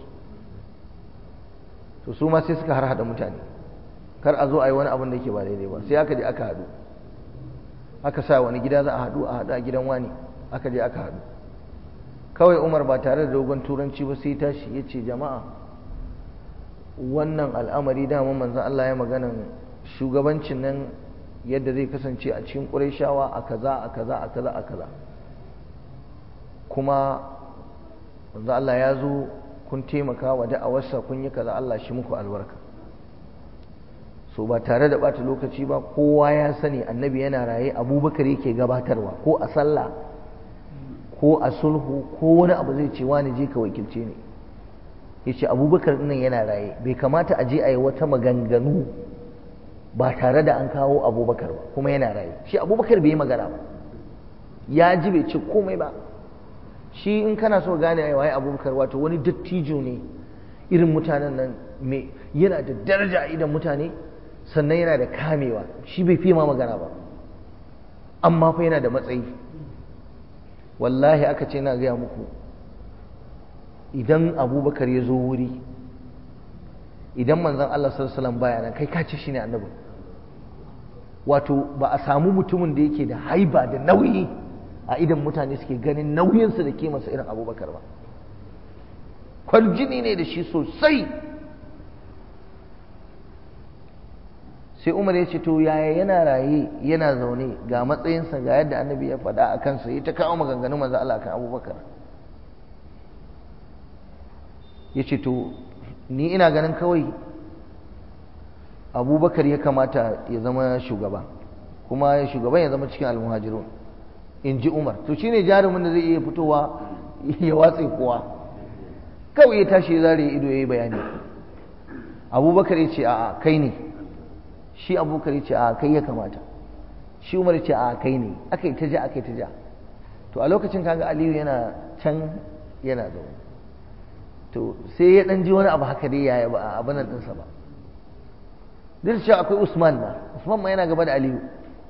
to su ma sai suka har hada mutane kar a zo a yi wani abin da yake ba daidai ba sai aka je aka hadu aka sa wani gida za a hadu a hadu a gidan wani aka je aka hadu kawai Umar ba tare da dogon turanci ba sai tashi ya ce jama'a wannan al'amari dama manzon Allah ya maganan shugabancin nan yadda zai kasance a cikin Qurayshawa a kaza a kaza a kaza a kaza kuma manzo Allah ya zo kun taimaka wa da'awarsa kun yi kaza Allah shi muku albarka. So ba tare da bata lokaci ba kowa ya sani annabi yana raye Abubakar yake gabatarwa ko a sallah ko a sulhu ko wani abu zai ce wani je ka wakilce ni yace Abubakar nan yana raye bai kamata a je a yi wata maganganu ba tare da an kawo Abubakar ba kuma yana raye shi Abubakar bai yi magana ba ya ji bai ce komai ba. Shi in kana so gane ai waye Abubakar wato wani dattijo ne irin mutanen nan me yana da daraja a idan mutane sannan yana da kamewa shi bai fi ma magana ba amma fa yana da matsayi. Wallahi aka ce na gaya muku idan Abubakar ya zo wuri idan manzon Allah sallallahu alaihi wasallam baya nan kai ka ce shine annabi. Wato ba a samu mutumin da yake da haiba da nauyi a idan mutane suke ganin nauyinsa da kimarsa irin Abubakar ba. Kwarjini ne da shi sosai. Sai Umar ya ce to yaya yana raye yana zaune ga matsayinsa ga yadda annabi ya faɗa a kansa ya ta kawo maganganun manzo Allah kan Abubakar. Ya ce to ni ina ganin kawai Abubakar ya kamata ya zama shugaba kuma shugaban ya zama cikin almuhajirun in ji Umar. To shi ne jarumin da zai iya fitowa ya watse kowa kawai ya tashi ya zare ido ya yi bayani. Abubakar ya ce a'a kai ne, shi Abubakar ya ce a'a kai ya kamata, shi Umar ya ce a'a kai ne, aka yi ta ja aka yi ta ja. To a lokacin kaga Aliyu yana can yana zaune to sai ya ɗan ji wani abu haka dai yaya ba a abin nan ɗinsa ba. Duk da cewa akwai Usman ma, Usman ma yana gaba da Aliyu.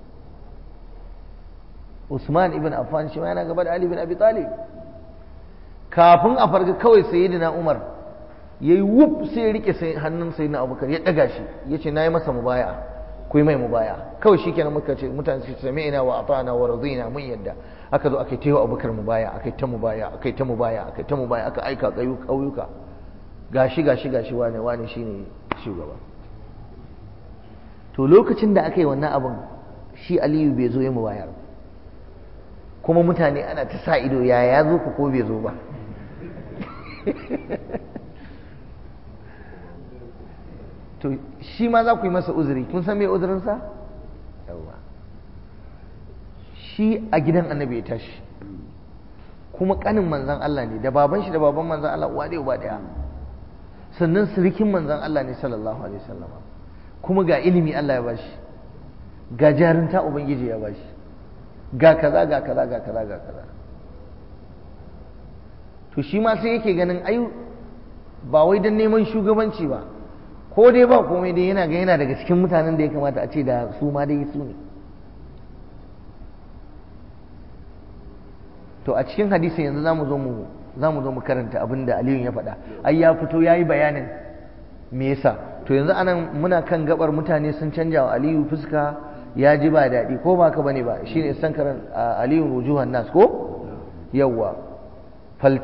Usman ibn Affan shi ma yana gaba da Ali ibn Abi Talib. Kafin a farga kawai sayyidina Umar yayi wuf sai ya rike hannun sayyidina Abubakar ya daga shi yace nayi masa mubaya'a ku yi mai mubaya'a kawai shikenan muka ce mutane su sami'na wa ata'na wa radina mun yadda aka zo aka yi wa Abubakar mubaya'a aka yi ta mubaya'a aka yi ta mubaya'a aka yi ta mubaya'a aka aika ƙauyuka gashi gashi gashi wane wane shine shugaba. To lokacin da aka yi wannan abin shi Aliyu bai zo ya mubayar kuma mutane ana ta sa ido ya ya zo ku ko bai zo ba. To shi ma za ku yi masa uzuri kun san me uzurinsa? Yawwa shi a gidan annabi ya tashi kuma kanin manzan Allah ne da baban shi da baban manzan Allah uwa ɗaya uba ɗaya sannan sirikin manzan Allah ne sallallahu alaihi wasallama kuma ga ilimi Allah ya bashi ga jarinta ubangiji ya bashi ga kaza ga kaza ga kaza ga kaza. To shi ma sai yake ganin ai ba wai don neman shugabanci ba ko dai ba komai dai yana ga yana daga cikin mutanen da ya kamata a ce da su ma dai su ne. To a cikin hadisin yanzu zamu zo mu zamu zo mu karanta abin da Aliyu ya faɗa ai ya fito yayi bayanin me yasa. To yanzu anan muna kan gabar mutane sun canja wa Aliyu fuska ya ji ba daɗi ko ba ka bane ba shine sankaran Aliyu rujuhan nas ko yawwa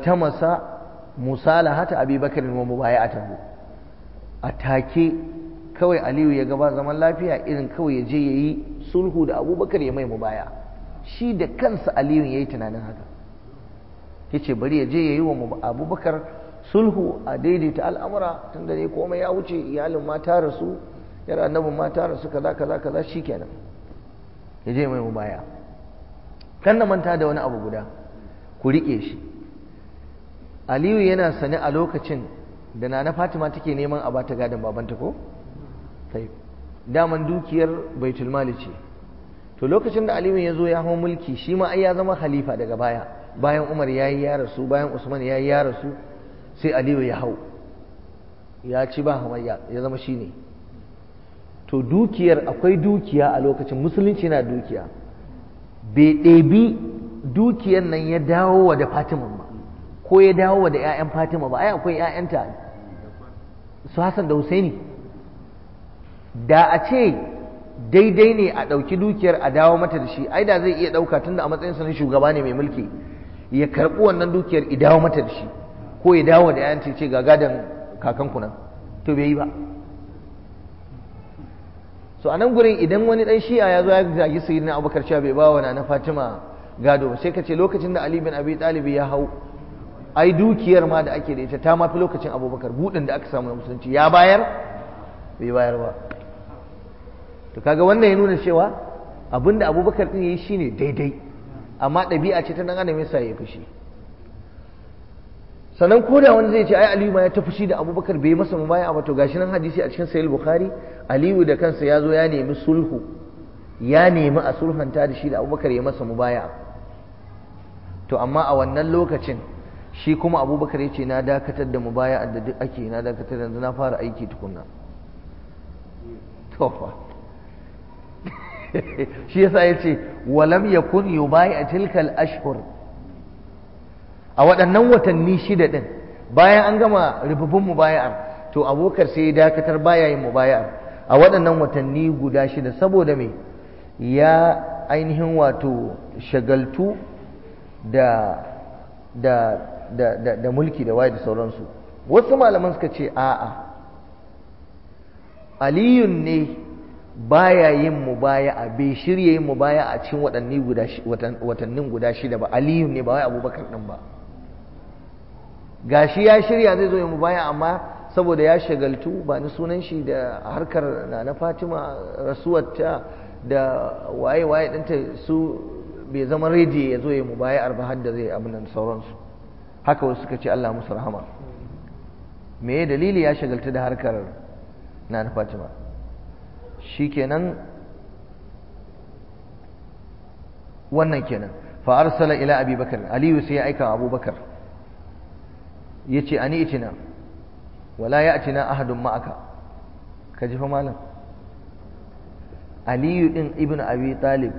faltamasa musalahata Abi Bakr wa mubaya'atahu atake kawai aliyu ya gaba zaman lafiya irin kawai ya je ya yi sulhu da abubakar ya mai mubaya shi da kansa aliyu ya yi tunanin haka ya ce bari ya je ya yi wa abubakar sulhu a daidaita al'amura tun da ne komai ya wuce iyalin mata rasu yar annabin mata rasu kaza kaza kaza shi kenan ya je mai mubaya kan na manta da wani abu guda ku riƙe shi aliyu yana sane a lokacin da nana fatima take neman a bata gadon babanta ko sai daman dukiyar baitul mali ce to lokacin da aliyu ya zo ya hau mulki shi ma ai ya zama khalifa daga baya bayan umar ya yi ya rasu bayan usman ya yi ya rasu sai aliyu ya hau ya ci ba hamayya ya zama shi ne to dukiyar akwai dukiya a lokacin musulunci na dukiya bai ɗebi dukiyar nan ya dawo wa da fatima ba ko ya dawo wa da 'ya'yan fatima ba ai akwai 'ya'yanta su Hassan da Husaini da a ce daidai ne a ɗauki dukiyar a dawo mata da shi ai da zai iya ɗauka tunda a matsayinsa na shugaba ne mai mulki ya karɓi wannan dukiyar i dawo mata da shi ko ya dawo da 'ya'yanta ce ga gadon kakanku nan to bai yi ba so a nan gurin idan wani ɗan shi'a ya zo ya zagi sayyidina abubakar cewa bai ba wa na fatima gado sai ka ce lokacin da ali bin abi talib ya hau ai dukiyar ma da ake da ita ta mafi lokacin abubakar buɗin da aka samu na musulunci ya bayar bai bayar ba to kaga wannan ya nuna cewa abinda abubakar din yayi shine daidai amma ɗabi'a ce ta dan adam yasa ya fushi sannan ko da wani zai ce ai aliyu ma ya ta fushi da abubakar bai masa mubaya ba to gashi nan hadisi a cikin sahih bukhari aliyu da kansa ya zo ya nemi sulhu ya nemi a sulhanta da shi da abubakar ya masa mubaya to amma a wannan lokacin shi kuma abubakar ya ce na dakatar da mubaya da duk ake na dakatar yanzu na fara aiki tukunna tofa shi yasa ya ce walam yakun yubayi a tilkal ashhur a waɗannan watanni shida ɗin bayan an gama rububin mubaya'ar to abubakar sai ya dakatar baya yin mubaya'ar a waɗannan watanni guda shida saboda me ya ainihin wato shagaltu da da da da, da mulki da waye da sauransu wasu malaman suka ce a'a aliyun ne baya yin mubaya'a bai shirye yin mubaya'a a cikin watanni guda watannin guda shida ba aliyun ne ba wai abubakar din ba gashi ya shirya zai zo yin mubaya'a amma saboda ya shagaltu ba ni sunan shi da harkar na na Fatima rasuwarta da waye waye ɗinta su bai zama ready ya zo yin mubaya'ar ba har da zai abin nan sauransu haka wasu suka ce Allah musu rahama me dalili ya shagaltu da harkar na na Fatima shikenan wannan kenan fa arsala ila abi bakr aliyu sai ya aika abubakar yace ani itina wala ya'tina ahadun ma'aka kaji fa malam aliyu din ibnu abi talib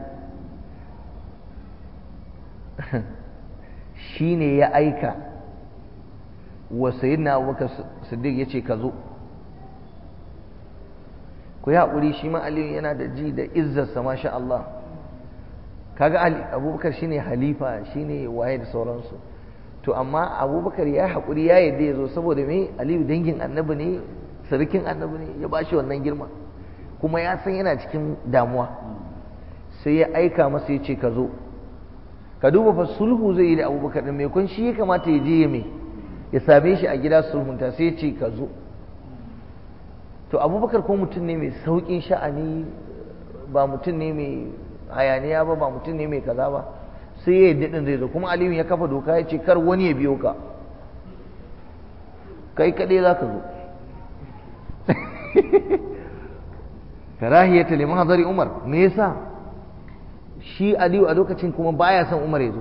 shine ya aika wa sayyidina abubakar siddiq yace ka zo ku yi haƙuri shi ma aliyu yana da ji da izzarsa masha Allah kaga abubakar shine halifa shine waye da sauransu to amma abubakar ya haƙuri ya yadda ya zo saboda me aliyu dangin annabi ne sarkin annabi ne ya bashi wannan girma kuma ya san yana cikin damuwa sai ya aika masa ya ce ka zo ka duba fa sulhu zai yi da abubakar din mai kun shi ya kamata ya je ya me ya same shi a gida sulhunta sai ya ce ka zo to abubakar ko mutum ne mai sauƙin sha'ani ba mutum ne mai hayaniya ba ba mutum ne mai kaza ba sai ya yadda din zai zo kuma aliyu ya kafa doka ya ce kar wani ya biyo ka kai kaɗai za ka zo karahiyata liman hazari umar me yasa shi aliyu a lokacin kuma baya son umar ya zo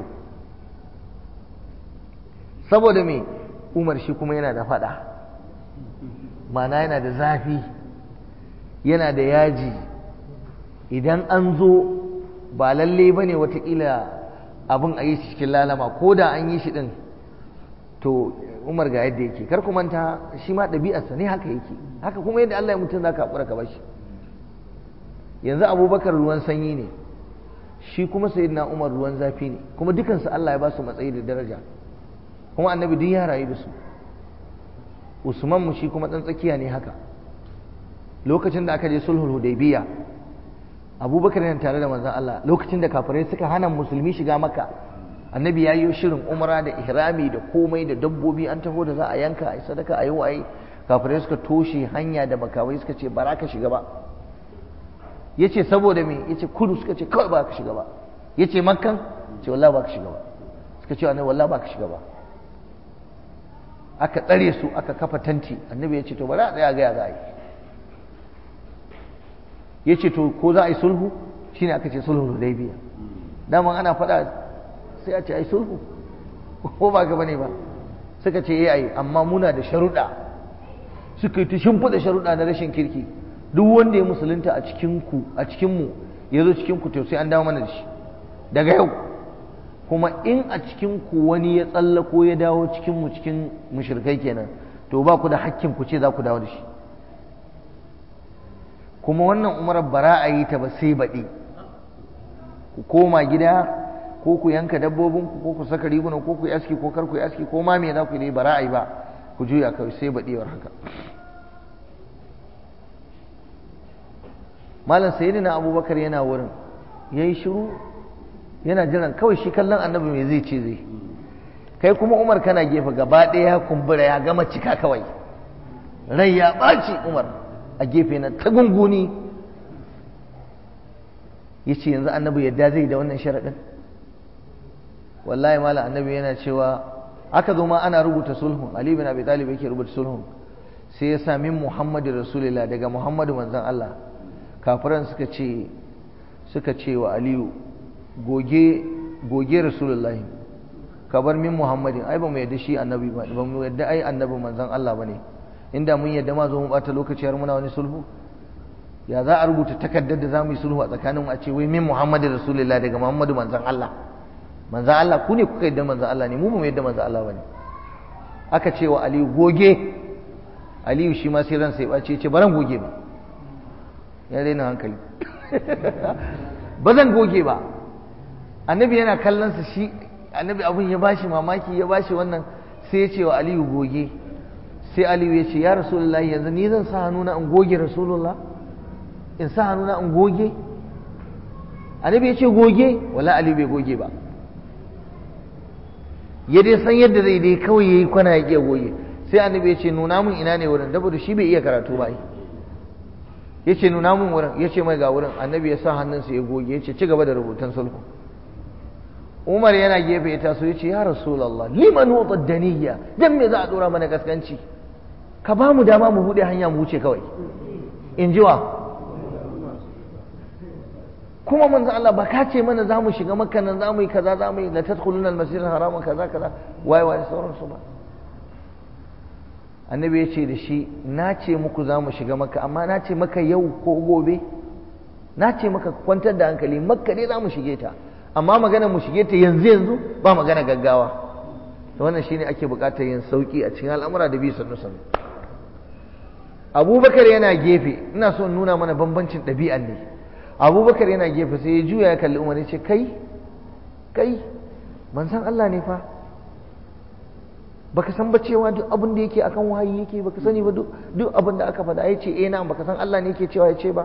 saboda me umar shi kuma yana da faɗa mana yana da zafi yana da yaji idan an zo ba lalle ba ne watakila abin a yi shi cikin lalama ko da an yi shi ɗin to umar ga yadda yake kar ku manta shi ma ɗabi'arsa ne haka yake haka kuma yadda Allah ya mutum za ka haƙura ka bashi yanzu abubakar ruwan sanyi ne shi kuma sayyidina umar ruwan zafi ne kuma dukansu Allah ya ba su matsayi da daraja kuma annabi duk ya rayu da su usman mu shi kuma ɗan tsakiya ne haka lokacin da aka je sulhul hudaybiya abubakar yana tare da manzon Allah lokacin da kafirai suka hana musulmi shiga makka annabi ya yi shirin umra da ihrami da komai da dabbobi an taho da za a yanka a yi sadaka a yi wa'ayi kafirai suka toshe hanya da makawai suka ce ba za ka shiga ba ya ce saboda me ya ce kudu suka ce kawai ba ka shiga ba ya ce makkan ce wallah ba ka shiga ba suka ce annabi wallah ba ka shiga ba aka tsare su aka kafa tanti annabi ya ce to bari a tsaya gaya za a yi ya ce to ko za a yi sulhu shine aka ce sulhu hudaybiya daman ana faɗa sai a ce ai sulhu ko ba gaba ne ba suka ce eh ai amma muna da sharuɗa suka yi ta shimfiɗa sharuɗa na rashin kirki duk wanda ya musulunta a cikin ku a cikin mu ya zo cikin ku to sai an dawo mana da shi daga yau kuma in a cikin ku wani ya tsallako ya dawo cikin mu cikin mushrikai kenan to ba ku da hakkin ku ce za ku dawo da shi kuma wannan umarar bara a yi ta ba sai baɗi ku koma gida ko ku yanka dabbobinku ko ku saka rigunan ko ku yi aski ko kar ku yi aski ko ma me za ku yi bara a yi ba ku juya kawai sai baɗewar haka malam sayyidina abubakar yana wurin ya yi shiru yana jiran kawai shi kallon annabi mai zai ce zai kai kuma umar kana gefe gaba ɗaya ya kumbura ya gama cika kawai rai ya ɓaci umar a gefe na ta gunguni ya ce yanzu annabi yadda zai da wannan sharaɗin wallahi malam annabi yana cewa aka zo ma ana rubuta sulhun ali bin abi talib yake rubuta sulhun sai ya sami muhammadu rasulullah daga muhammadu manzon Allah kafiran suka ce suka ce wa aliyu goge goge rasulullahi ka bar min muhammadin ai ba mu yadda shi annabi ba ba mu yadda ai annabi manzon Allah bane inda mun yadda ma zo mu bata lokaci har muna wani sulhu ya za a rubuta takaddar da zamu yi sulhu a tsakanin mu a ce wai min muhammadin rasulullah daga muhammadu manzon Allah manzon Allah ku ne kuka yadda manzon Allah ne mu ba mu yadda manzon Allah bane aka ce wa aliyu goge aliyu shi ma sai ransa ya bace ya ce baran goge ba ya daina hankali ba zan goge ba annabi yana kallon sa shi annabi abun ya bashi mamaki ya bashi wannan sai ya ce wa aliyu goge sai aliyu ya ce ya rasulullah yanzu ni zan sa hannuna in goge rasulullah in sa hannuna in goge annabi ya ce goge wala aliyu bai goge ba ya dai san yadda zai dai kawai yayi kwana ya ke goge sai annabi ya ce nuna mun ina ne wurin saboda shi bai iya karatu ba ya ce nuna mun wurin ya ce mai ga wurin annabi ya sa hannunsa ya goge ya ce ci gaba da rubutun sulhu umar yana gefe ya taso ya ce ya rasulallah liman wata daniya dan me za a dora mana gaskanci ka ba mu dama mu buɗe hanya mu wuce kawai in ji wa kuma manzo Allah ba ka ce mana za mu shiga makka nan za mu yi kaza za mu yi la tadkhuluna al-masjid al-haram kaza kaza wai wai sauransu ba annabi ya ce da shi na ce muku za mu shiga makka amma na ce maka yau ko gobe na ce maka kwantar da hankali makka dai za mu shige ta amma magana mu shige ta yanzu yanzu ba magana gaggawa to wannan shine ake buƙatar yin sauki a cikin al'amura da bi sannu sannu abubakar yana gefe ina so nuna mana bambancin ɗabi'an ne abubakar yana gefe sai ya juya ya kalli umar ya ce kai kai manzon Allah ne fa baka san ba cewa duk abin da yake akan wahayi yake baka sani ba duk abin da aka faɗa ya ce eh na baka san Allah ne yake cewa ya ce ba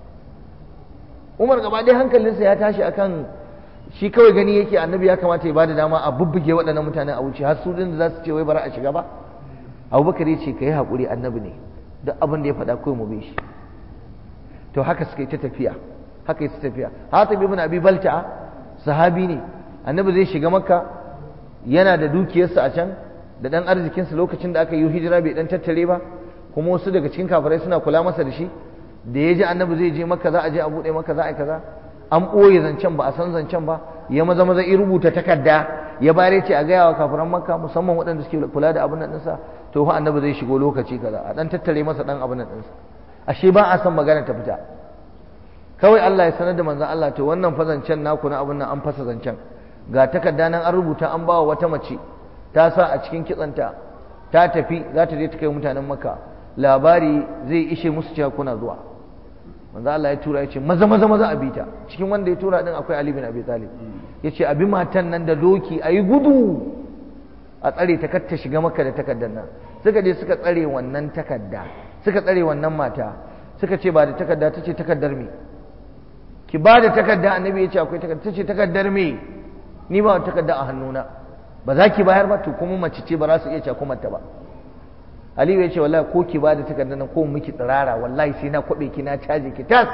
Umar gaba dai hankalinsa ya tashi akan shi kawai gani yake annabi ya kamata ya bada dama a bubbuge waɗannan mutanen a wuce har su din da za su ce wai bara a shiga ba Abubakar ya ce kai haƙuri annabi ne duk abin da ya faɗa kawai mu bi shi to haka suka yi ta tafiya haka yi ta tafiya Hatib ibn Abi Balta'a sahabi ne annabi zai shiga Makka yana da dukiyarsa a can da ɗan arzikinsa lokacin da aka yi hijira bai ɗan tattare ba kuma wasu daga cikin kafirai suna kula masa da shi da ya ji annabi zai je maka za a je a buɗe maka za a yi kaza an ɓoye zancen ba a san zancen ba ya maza maza ya rubuta takarda ya bare ce a gaya wa kafiran makka musamman waɗanda suke kula da abin nan ɗinsa to fa annabi zai shigo lokaci kaza a ɗan tattare masa ɗan abin nan ɗinsa ashe ba a san magana ta fita kawai Allah ya sanar da manzon Allah to wannan fa zancen naku na abin nan an fasa zancen ga takarda nan an rubuta an ba wa wata mace ta sa a cikin kitsanta ta tafi za ta je ta kai mutanen maka labari zai ishe musu cewa kuna zuwa manzo Allah ya tura ya ce maza maza maza a bita cikin wanda ya tura din akwai Ali bin Abi Talib ya ce abi matan nan da doki ayi gudu a tsare ta kar ta shiga maka da takardar nan suka je suka tsare wannan takarda suka tsare wannan mata suka ce ba da takarda, ta ce takardar me ki ba da takarda, annabi ya ce akwai takarda, ta ce takardar me ni ba takarda a hannuna, ba za ki bayar ba to kuma mace ce ba za su iya cakumarta ba. Aliyu ya ce wallahi ko ki ba da takarda nan ko miki tsirara wallahi sai na kwabe ki na caje ki tas.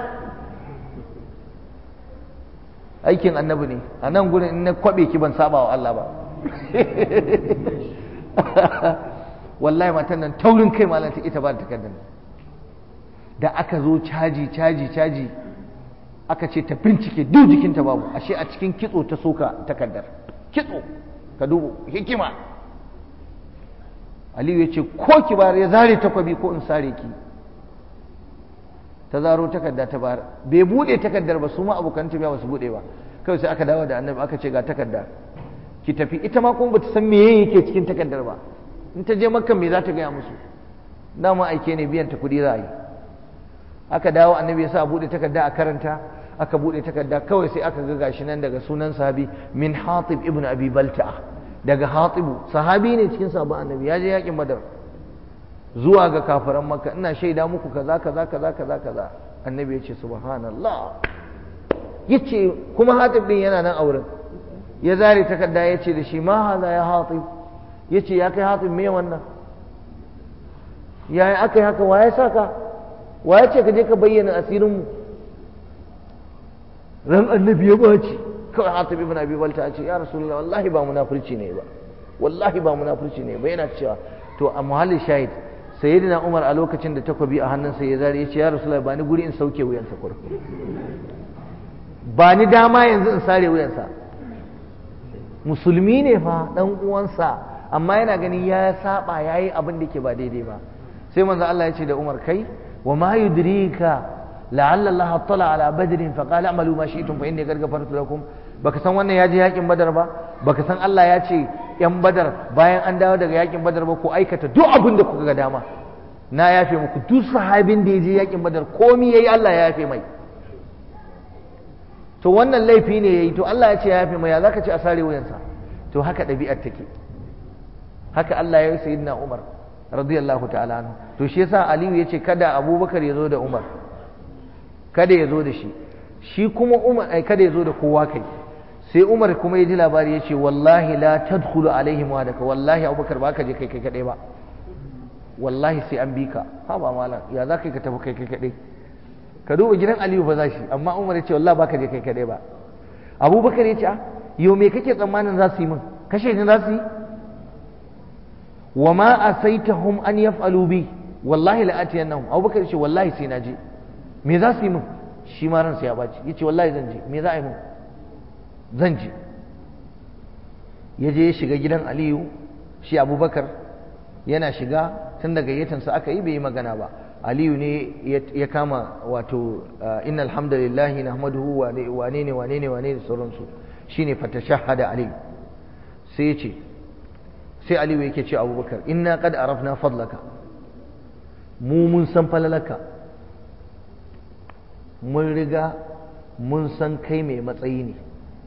Aikin annabi ne a nan gurin in na kwabe ki ban saba wa Allah ba. Wallahi matan nan taurin kai malam ta ita ba da takardar nan. Da aka zo caji caji caji aka ce ta bincike duk jikinta babu, ashe a cikin kitso ta soka takardar, kitso ka dubo hikima. Aliyu ya ce ko ki bayar, ya zare takwabi ko in sare ki. Ta zaro takarda ta bayar, bai bude takardar ba, su ma abokan tafiya ba su bude ba, kawai sai aka dawo da annabi aka ce ga takarda ki tafi. Ita ma kuma bata san meye yake cikin takardar ba, in ta je makka me za ta gaya musu, dama aike ne biyan ta kudi za a yi. Aka dawo annabi ya sa a bude takarda a karanta, aka bude takarda kawai sai aka ga gashi nan daga sunan sahabi min Hatib ibn Abi Balta'a, daga Hatibu sahabi ne cikin sahabban annabi, ya je yakin Badar, zuwa ga kafiran Makka, ina shaida muku kaza kaza kaza kaza kaza. Annabi ya ce subhanallah, yace kuma Hatib din yana nan a wurin, ya zare takarda ya ce da shi ma hada ya Hatib, yace ya kai Hatib me wannan, yaya aka yi haka, waye saka, waye ce ka je ka bayyana asirinmu. Ran annabi ya baci kawai. Hatib ibn Abi Balta ce ya Rasulullah wallahi ba munafurci ne ba, wallahi ba munafurci ne ba. Yana cewa to a muhallin shahid sayyidina Umar a lokacin da takobi a hannunsa ya zare ya ce ya Rasulullah ba ni guri in sauke wuyansa kur, ba ni dama yanzu in sare wuyansa. Musulmi ne fa dan uwansa, amma yana gani ya saba yayi abin da ke ba daidai ba. Sai manzo Allah ya ce da Umar kai wa ma yudrika la'alla Allah attala ala badrin fa qala a'malu ma shi'tum fa inni qad ghafartu lakum. Baka san wannan ya je yakin Badar ba, baka san Allah ya ce yan Badar bayan an dawo daga yakin Badar ba ku aikata duk abin da kuka ga dama, na yafe muku. Duk sahabin da ya je yakin Badar komai yayi Allah ya yafe mai. To wannan laifi ne yayi, to Allah ya ce ya yafe mai, ya zaka ce a sare wuyansa? To haka ɗabi'ar take, haka Allah ya yi sayyidina Umar radiyallahu ta'ala anhu. To shi yasa Aliyu ya ce kada Abubakar ya zo da Umar, kada ya zo da shi, shi kuma Umar ai kada ya zo da kowa kai. Sai Umar kuma ya ji labari ya ce wallahi la tadkhulu alaihim wadaka, wallahi Abubakar ba ka je kai kai kadai ba, wallahi sai an bi ka. Ha ba malam, ya za ka ka tafi kai kai kadai? Ka duba gidan Aliyu ba za shi, amma Umar ya ce wallahi ba ka je kai kadai ba. Abubakar ya ce a yau me kake tsammanin za su yi min, kashe ni za su yi? wa ma asaitahum an yaf'alu bi wallahi la atiyannahum. Abubakar ya ce wallahi sai na je. Me za su yi min? Shi ma ransa ya baci, ya ce wallahi zan je. Me za a yi min? Zan je. Ya je ya shiga gidan Aliyu, shi Abubakar yana shiga, tun da gayyatansa aka yi bai yi magana ba. Aliyu ne ya kama wato innal hamdalillahi nahmaduhu wa wane ne wane ne wane ne sauransu, shine fatashahhada Aliyu. Sai ya ce, sai Aliyu yake ce Abubakar inna qad arafna fadlaka, mu mun san falalaka, mun riga mun san kai mai matsayi ne.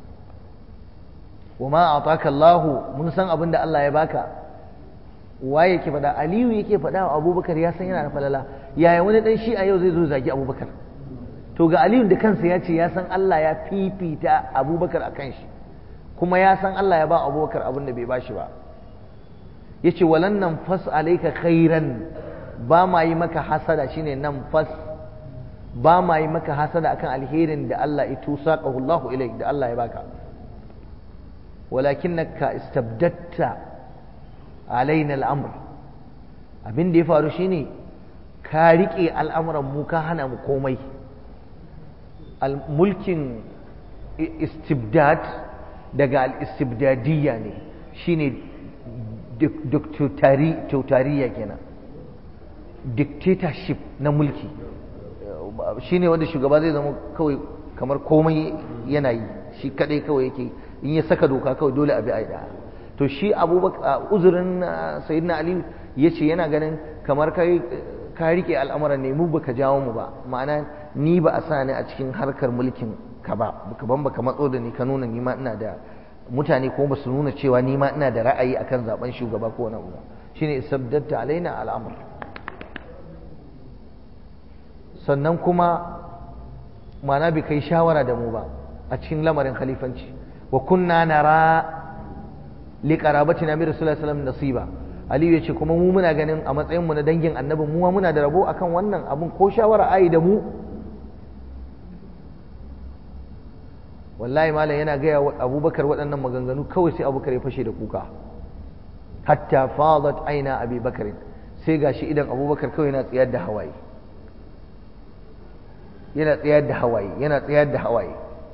wa ma ataka Allah, mun san abin da Allah ya baka. Waye yake faɗa? Aliyu yake faɗa wa Abubakar, ya san yana da falala. Yaya wani dan shi a yau zai zo zagi Abubakar? To ga Aliyu da kansa ya ce ya san Allah ya fifita Abubakar a kan shi, kuma ya san Allah ya ba Abubakar abin da bai bashi ba. Yace walan nan fas alayka khairan, ba ma yi maka hasada, shine nan fas, ba ma yi maka hasada akan alherin da Allah ya tusaqahu Allah ilayk, da Allah ya baka. walakinnaka istabdatta alaina al'amr, abin da ya faru shine ka rike al'amuran mu, ka hana mu komai. Mulkin istibdad daga al-istibdadiyya ne, shine dictatoriya kenan, dictatorship na mulki, shine wanda shugaba zai zama kawai kamar komai yana yi shi kadai, kawai yake in ya saka doka kawai dole a bi a yi. To shi Abubakar uzurin sayyidina Ali yace yana ganin kamar kai ka rike al'amuran ne, mu baka jawo mu ba, ma'ana ni ba a sa ni a cikin harkar mulkin ka ba, baka ban baka matso da ni ka nuna ni ma ina da mutane, ko ba su nuna cewa ni ma ina da ra'ayi akan zaben shugaba ko wani abu. Shine istabdatta alaina al'amr. sannan kuma mana bai kai shawara da mu ba a cikin lamarin khalifanci wa kunna nara li qarabatina min rasulullahi sallallahu alaihi wasallam nasiba aliyu yace kuma mu muna ganin a matsayin mu na dangin annabi mu muna da rabo akan wannan abun ko shawara ai da mu wallahi malam yana gaya wa abubakar waɗannan maganganu kawai sai abubakar ya fashe da kuka hatta fadat aina abi bakar sai gashi idan abubakar kawai yana tsayar da hawaye yana tsayar da hawaye yana tsayar da hawaye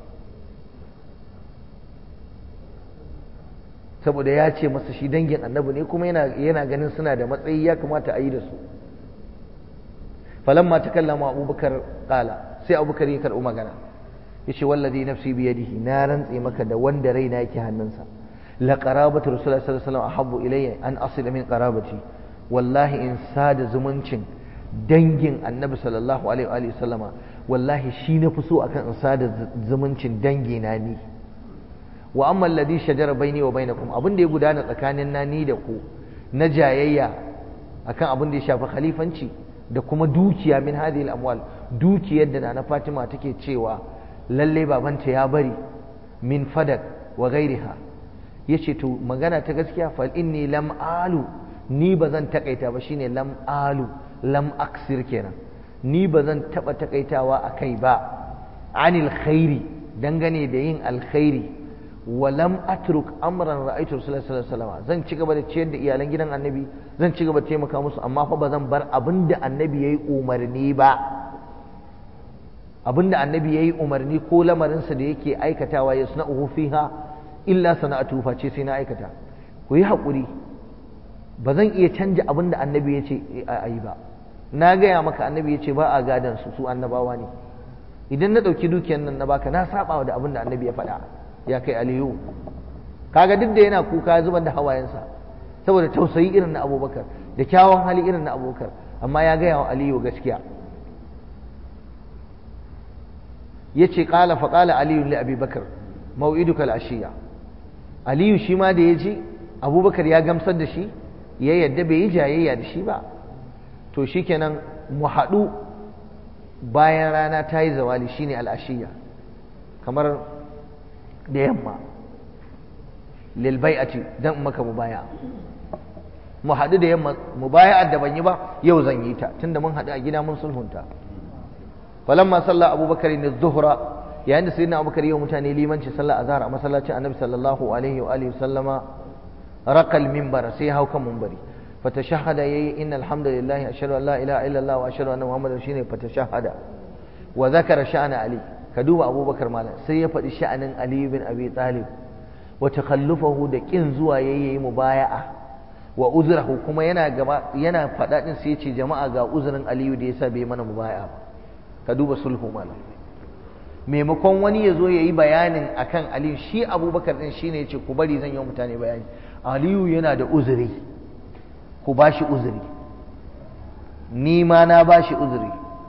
saboda ya ce masa shi dangin annabi ne kuma yana yana ganin suna da matsayi ya kamata a yi da su falamma takallama abubakar qala sai abubakar ya karɓi magana yace wallazi nafsi bi yadihi na rantse maka da wanda raina yake hannunsa la qarabatu rasulullahi sallallahu alaihi wasallam ahabbu ilayya an asila min qarabati wallahi in sada zumuncin dangin annabi sallallahu alaihi wa sallama wallahi shi na fi so akan in sada zumuncin dangi na ni wa amma alladhi shajara baini wa bainakum abin da ya gudana tsakanin na ni da ku na jayayya akan abin da ya shafi khalifanci da kuma dukiya min hadhihi al-amwal dukiyar da na Fatima take cewa lalle babanta ya bari min fadak wa ghairiha yace to magana ta gaskiya fa inni lam alu ni bazan takaita ba shine lam alu lam aksir kenan ni bazan taba takaitawa akai ba anil khairi dangane da yin alkhairi wa lam atruk amran ra'aytu rasulullahi sallallahu alaihi wasallam zan ci gaba da ciyar da iyalan gidan annabi zan ci gaba da taimaka musu amma fa bazan bar abinda annabi yayi umarni ba abinda annabi yayi umarni ko lamarinsa da yake aikatawa yasna'uhu fiha illa sana'atu fa ce sai na aikata ku yi hakuri ba zan iya canja abinda annabi ya ce a yi ba na gaya maka annabi ya ce ba a gadan su su annabawa ne idan na ɗauki dukiyar nan na baka na saba da abinda annabi ya faɗa ya kai aliyu kaga duk da yana kuka zubar da hawayensa saboda tausayi irin na abubakar da kyawun hali irin na abubakar amma ya gaya wa aliyu gaskiya yace qala fa qala aliyu li abi bakr maw'iduka al-ashiya aliyu shi ma da yaji abubakar ya gamsar da shi ya yadda bai yi jayayya da shi ba to shikenan mu haɗu bayan rana ta yi zawali shine al-ashiya kamar da yamma lil bai'ati dan maka mubaya mu haɗu da yamma mubaya'ar da ban yi ba yau zan yi ta tunda mun haɗu a gida mun sulhunta falamma salla abubakar ne zuhra yayin da sayyidina abubakar yau mutane limanci sallar azhar a masallacin annabi sallallahu alaihi wa alihi sallama raqal minbar sai hau kan minbari fatashahada yayi innal hamdalillahi ashhadu an la ilaha illa allah wa ashhadu anna muhammadar shine fatashahada wa zakara sha'ana ali ka duba abubakar malam sai ya faɗi sha'anin ali bin abi talib wa takhallufahu da kin zuwa yayi mubaya'a wa uzrahu kuma yana gaba yana faɗa din sai ya ce jama'a ga uzurin aliyu da yasa bai mana mubaya'a ba ka duba sulhu malam maimakon wani ya zo ya yi bayanin akan aliyu shi abubakar din shine ya ce ku bari zan yi wa mutane bayani aliyu yana da uzuri ku ba shi uzuri ni ma na ba shi uzuri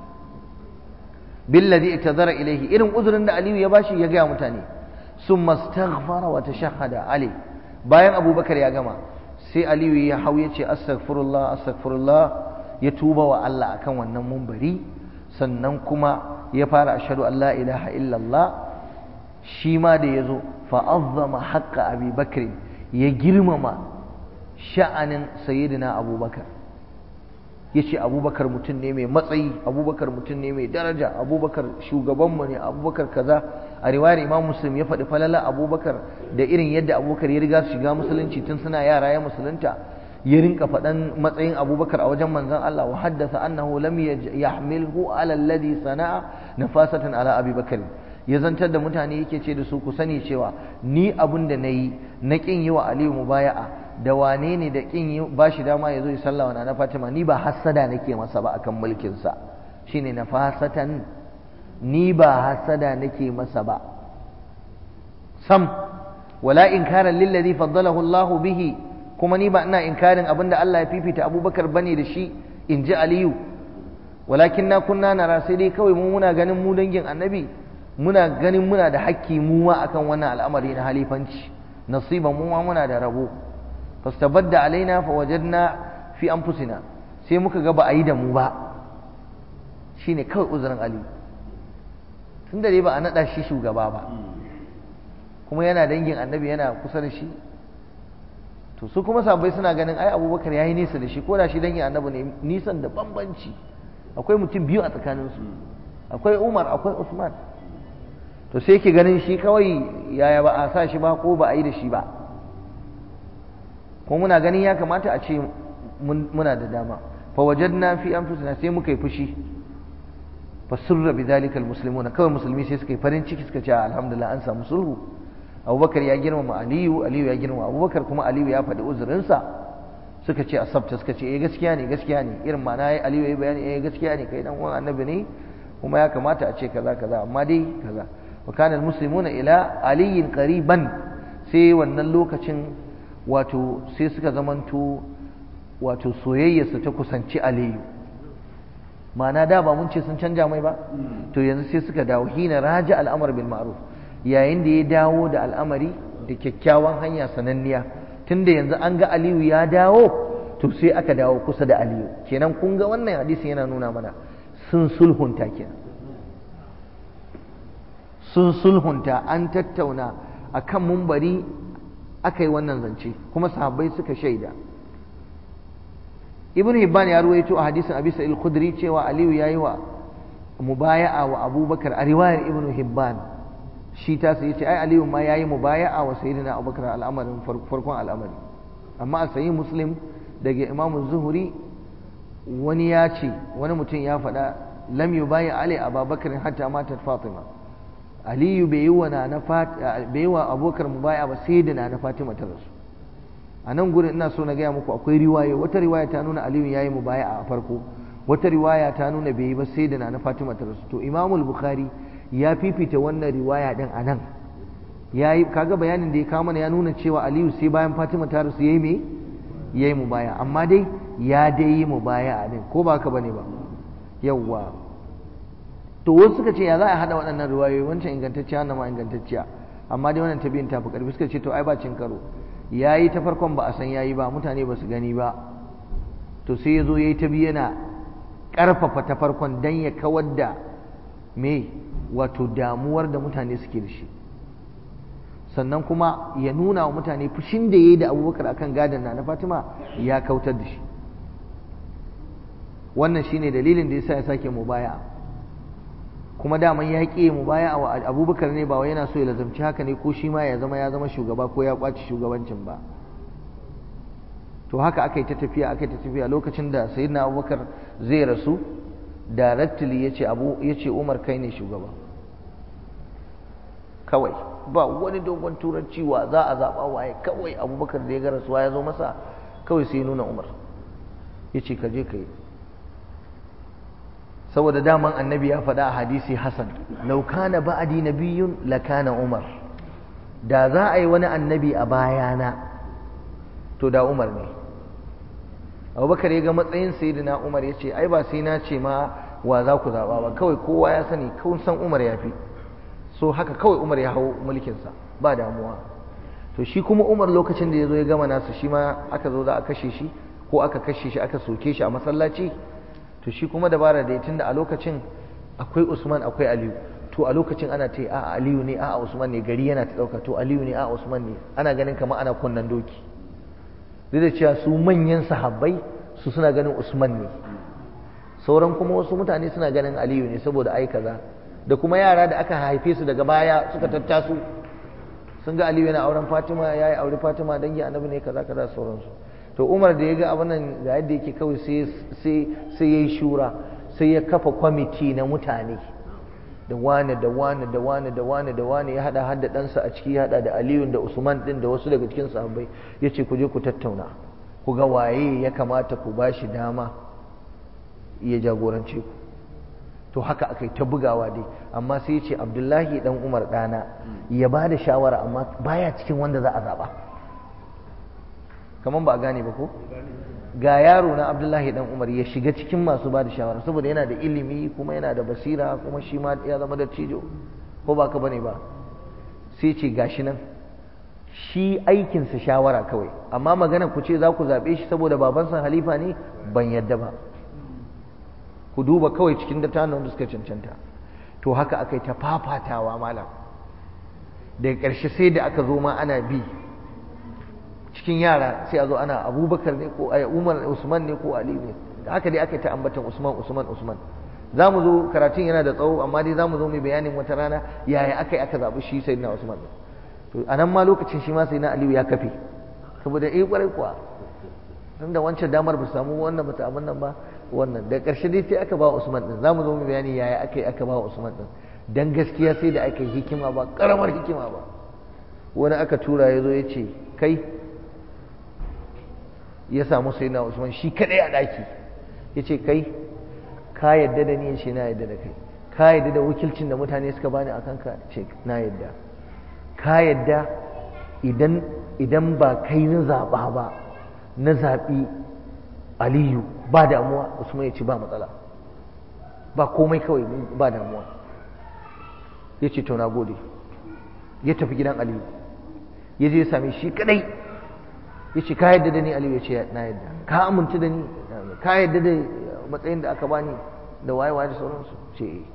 billadhi itazara ilaihi irin uzurin da aliyu ya ba shi ya gaya mutane summa astaghfara wa tashahhada ali bayan abubakar ya gama sai aliyu ya hau ya ce astaghfirullah astaghfirullah ya tuba wa Allah akan wannan mumbari sannan kuma ya fara ashhadu an la ilaha illallah shi ma da yazo fa azzama haqqa abi bakr ya girmama sha'anin sayyidina abubakar yace abubakar mutum ne mai matsayi abubakar mutum ne mai daraja abubakar shugabanmu ne abubakar kaza a riwayar imam muslim ya faɗi falala abubakar da irin yadda abubakar ya riga su shiga musulunci tun suna yara ya musulunta ya rinka faɗan matsayin abubakar a wajen manzon Allah wa haddasa annahu lam yahmilhu ala alladhi sana'a nafasatan ala abi bakr ya zantar da mutane yake ce da su ku sani cewa ni abin da nayi na kin yi wa aliyu mubaya'a da wane ne da kin yi bashi dama ya zo ya sallama na Fatima ni ba hassada nake masa ba akan mulkin sa shine nafasatan ni ba hassada nake masa ba sam wala inkaran lilladhi faddalahu Allah bihi kuma ni ba ina inkarin abinda Allah ya fifita Abubakar bane da shi in ji Aliyu walakin na kunna nara sai dai kawai mu muna ganin mu dangin Annabi muna ganin muna da hakki mu ma akan wannan al'amari na halifanci nasiban mu ma muna da rabo fastabadda alaina fa wajadna fi anfusina sai muka ga ba a yi da mu ba shine kawai uzurin aliyu tun da dai ba a naɗa shi shugaba ba kuma yana dangin annabi yana kusa da shi to su kuma sahabbai suna ganin ai abubakar ya yi nesa da shi ko da shi dangin annabi ne nisan da bambanci akwai mutum biyu a tsakaninsu akwai umar akwai usman to sai yake ganin shi kawai yaya ba a sa shi ba ko ba a yi da shi ba kuma muna ganin ya kamata a ce muna da dama fa wajadna fi anfusina sai muka yi fushi fa sirra bidhalika almuslimuna kawai musulmi sai suka yi farin ciki suka ce alhamdulillah an samu sulhu abubakar ya girmama aliyu aliyu ya girmama abubakar kuma aliyu ya faɗi uzurinsa suka ce asabta suka ce eh gaskiya ne gaskiya ne irin ma'ana yayi aliyu yayi bayani eh gaskiya ne kai dan uwan annabi ne kuma ya kamata a ce kaza kaza amma dai kaza wa kana almuslimuna ila aliyin qariban sai wannan lokacin wato sai suka zamanto wato soyayyarsa ta kusanci aliyu ma'ana da ba mun ce sun canja mai ba to yanzu sai suka dawo hina raja al'amar bil ma'ruf yayin da ya dawo da al'amari da kyakkyawan hanya sananniya tunda yanzu an ga aliyu ya dawo to sai aka dawo kusa da aliyu kenan kun ga wannan hadisi yana nuna mana sun sulhunta kenan sun sulhunta an tattauna akan mumbari aka yi wannan zance kuma sahabbai suka shaida ibn hibban ya ruwaito a hadisin abi sa'id al-khudri cewa aliyu yayi wa mubaya'a wa abubakar a riwayar ibn hibban shi ta sai yace ai aliyu ma yayi mubaya'a wa sayyidina abubakar al'amarin farkon al'amari amma a sahih muslim daga imamu zuhuri wani ya ce wani mutum ya faɗa lam yubayi ali abubakar hatta matat fatima aliyu bai yi wa na bai yi wa abubakar mubaya'a ba sai da na fatima ta rasu a nan gurin ina so na gaya muku akwai riwaya wata riwaya ta nuna aliyu yayi mubaya'a a farko wata riwaya ta nuna bai yi ba sai da na fatima ta rasu to imamul bukhari ya fifita wannan riwaya din a nan yayi kaga bayanin da ya kawo mana ya nuna cewa aliyu sai bayan fatima ta rasu yayi me yayi mubaya amma dai ya dai yi mubaya din ko ba haka bane ba yawwa to wasu suka ce ya za a hada waɗannan riwayoyi wancan ingantacciya wannan ma ingantacciya amma dai wannan ta biyun ta fi ƙarfi suka ce to ai ba cin karo yayi ta farkon ba a san yayi ba mutane ba su gani ba to sai ya zo yayi ta biyu yana ƙarfafa ta farkon dan ya kawar da me wato damuwar da mutane suke da shi sannan kuma ya nuna wa mutane fushin da ya yi da abubakar akan gadon na na fatima ya kautar da shi wannan shine dalilin da yasa ya sake mubaya kuma daman ya ƙi mubaya wa abubakar ne ba wai yana so ya lazamci haka ne ko shi ma ya zama ya zama shugaba ko ya kwaci shugabancin ba to haka aka yi ta tafiya aka yi ta tafiya lokacin da sayyidina abubakar zai rasu directly yace abu yace umar kai ne shugaba kawai ba wani dogon turanci wa za a zaɓa waye kawai abubakar da ya ga rasuwa ya zo masa kawai sai ya nuna umar ya ce ka je ka yi saboda daman annabi ya faɗa a hadisi hasan lau kana ba'adi nabiyyun la kana umar da za a yi wani annabi a bayana to da umar ne abubakar ya ga matsayin sayyidina umar ya ce ai ba sai na ce ma wa za ku zaɓa ba kawai kowa ya sani kun san umar ya fi so haka kawai umar ya hau mulkinsa ba damuwa to shi kuma umar lokacin da ya zo ya gama nasu shi ma aka zo za a kashe shi ko aka kashe shi aka soke shi a masallaci to shi kuma dabara da tun da a lokacin akwai usman akwai aliyu to a lokacin ana ta a aliyu ne a usman ne gari yana ta ɗauka to aliyu ne a usman ne ana ganin kamar ana kunnan doki duk da cewa su manyan sahabbai su suna ganin usman ne sauran kuma wasu mutane suna ganin aliyu ne saboda ai kaza da kuma yara da aka haife su daga baya suka tattasu sun ga aliyu yana auren fatima ya yi aure fatima dangi annabi ne kaza kaza sauransu to umar da ya ga abin nan ga yadda yake kawai sai ya yi shura sai ya kafa kwamiti na mutane da wane da wane da wane da wane da wane ya hada hada ɗansa a ciki ya hada da aliyu da usman din da wasu daga cikin sahabbai ya ce ku je ku tattauna ku ga waye ya kamata ku ba shi dama ya jagorance ku to haka aka yi ta bugawa dai amma sai ya ce abdullahi dan umar ɗana ya ba da shawara amma baya cikin wanda za a zaɓa kamar ba a gane ba ko ga yaro na abdullahi dan umar ya shiga cikin masu ba da shawara saboda yana da ilimi kuma yana da basira kuma shi ma ya zama da cijo ko ba ka bane ba sai ce gashi nan shi aikinsa shawara kawai amma magana ku ce za ku zaɓe shi saboda babansa halifa ne ban yadda ba ku duba kawai cikin dattawan wanda suka cancanta. To haka aka yi ta fafatawa malam, daga ƙarshe sai da aka zo ma ana bi cikin yara, sai a zo ana Abubakar ne ko Umar Usman ne ko Ali ne, haka dai aka yi ta ambatan Usman Usman Usman. za mu zo karatun yana da tsawo, amma dai za mu zo mai bayanin wata rana yaya aka yi aka zaɓi shi sai na Usman. To a nan ma lokacin shi ma sai na Aliyu ya kafe, saboda eh kwarai kuwa tun da wancan damar ba samu wannan ba ta abin nan ba wannan da ƙarshe dai sai aka ba Usman din. Za mu zo mai bayani yaya aka yi aka ba Usman din, dan gaskiya sai da aka yi hikima ba ƙaramar hikima ba. Wani aka tura ya zo ya ce kai, ya samu sai na Usman shi kaɗai a ɗaki, ya ce kai ka yadda da ni? Ce na yadda da kai. Ka yadda da wakilcin da mutane suka bani a kanka? Ce na yadda. Ka yadda idan idan ba kai na zaɓa ba, na zaɓi Aliyu ba damuwa? Usman ya ce ba matsala, ba komai, kawai ba damuwa. Ya ce to na gode. Ya tafi gidan Aliyu, ya je ya same shi kadai, ya ce ka yadda da ni? Aliyu ya ce na yadda. Ka amince da ni? Ka yadda da matsayin da aka bani da waye-waye da sauransu? Ce eh.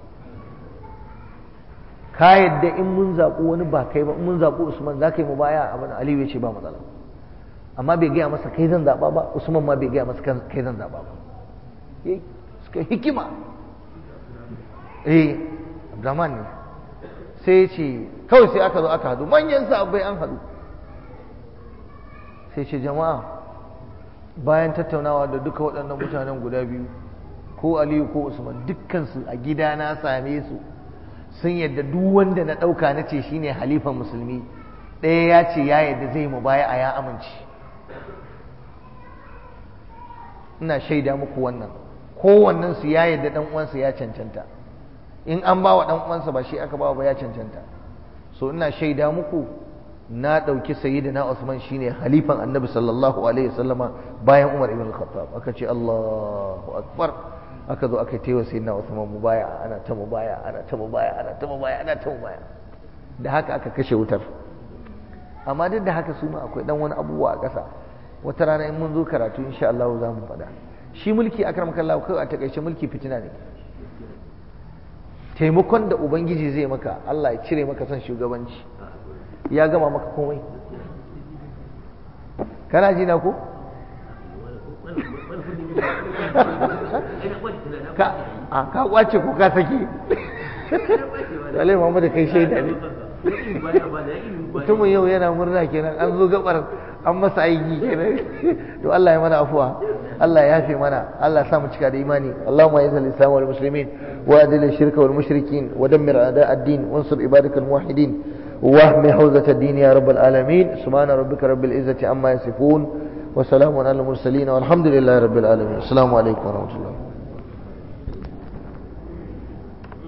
Ka yadda in mun zaɓi wani ba kai ba, in mun zaɓi Usman za ka yi mu baya abin? Aliyu ya ce ba matsala. Amma bai gaya masa kai zan zaɓa ba, Usman ma bai gaya masa kai zan zaɓa ba. Eh, suka hikima. Eh, Abdurrahman ne. Sai ce kawai sai aka zo aka hadu, manyan sahabbai an hadu. Sai ce jama'a, bayan tattaunawa da duka waɗannan mutanen guda biyu, ko Aliyu ko Usman, dukkansu a gida na same su sun yadda duk wanda na ɗauka na ce shine halifan musulmi, ɗaya ya ce ya yadda zai mu baya a ya amince. Ina shaida muku wannan, kowannensu ya yadda ɗan uwansa ya cancanta. In an ba wa ɗan uwansa ba shi aka ba ba ya cancanta. So ina shaida muku na ɗauki sayyidina Usman shine halifan annabi sallallahu alaihi wasallama bayan Umar ibn al-Khattab. Aka ce Allahu akbar, aka zo aka taiwa sayyidina Usman mubaya, ana ta mubaya, ana ta mubaya, ana ta mubaya, ana ta mubaya. Da haka aka kashe wutar. Amma duk da haka su ma akwai dan wani abubuwa a ƙasa. Wata rana in mun zo karatu insha Allah za mu faɗa. Shi mulki akramakallahu, kai a takaice mulki fitina ne. Taimakon da Ubangiji zai maka, Allah ya cire maka son shugabanci, ya gama maka komai. Kana ji na ko? ka a ka kwace ko ka sake? Dalai Muhammad kai shaida ne. Mutumin yau yana murna kenan, an zo gabar an masa aiki kenan. To Allah ya mana afuwa, Allah ya yafe mana, Allah ya sa mu cika da imani. Allahumma izzil islam wal muslimin wa adil ash-shirka wal mushrikin wa dammir a'da' ad-din wansur ibadakal muwahhidin واحمي حوزة الدين يا رب العالمين. سبحان ربك رب العزة عما يصفون وسلام على المرسلين والحمد لله رب العالمين. السلام عليكم ورحمة الله.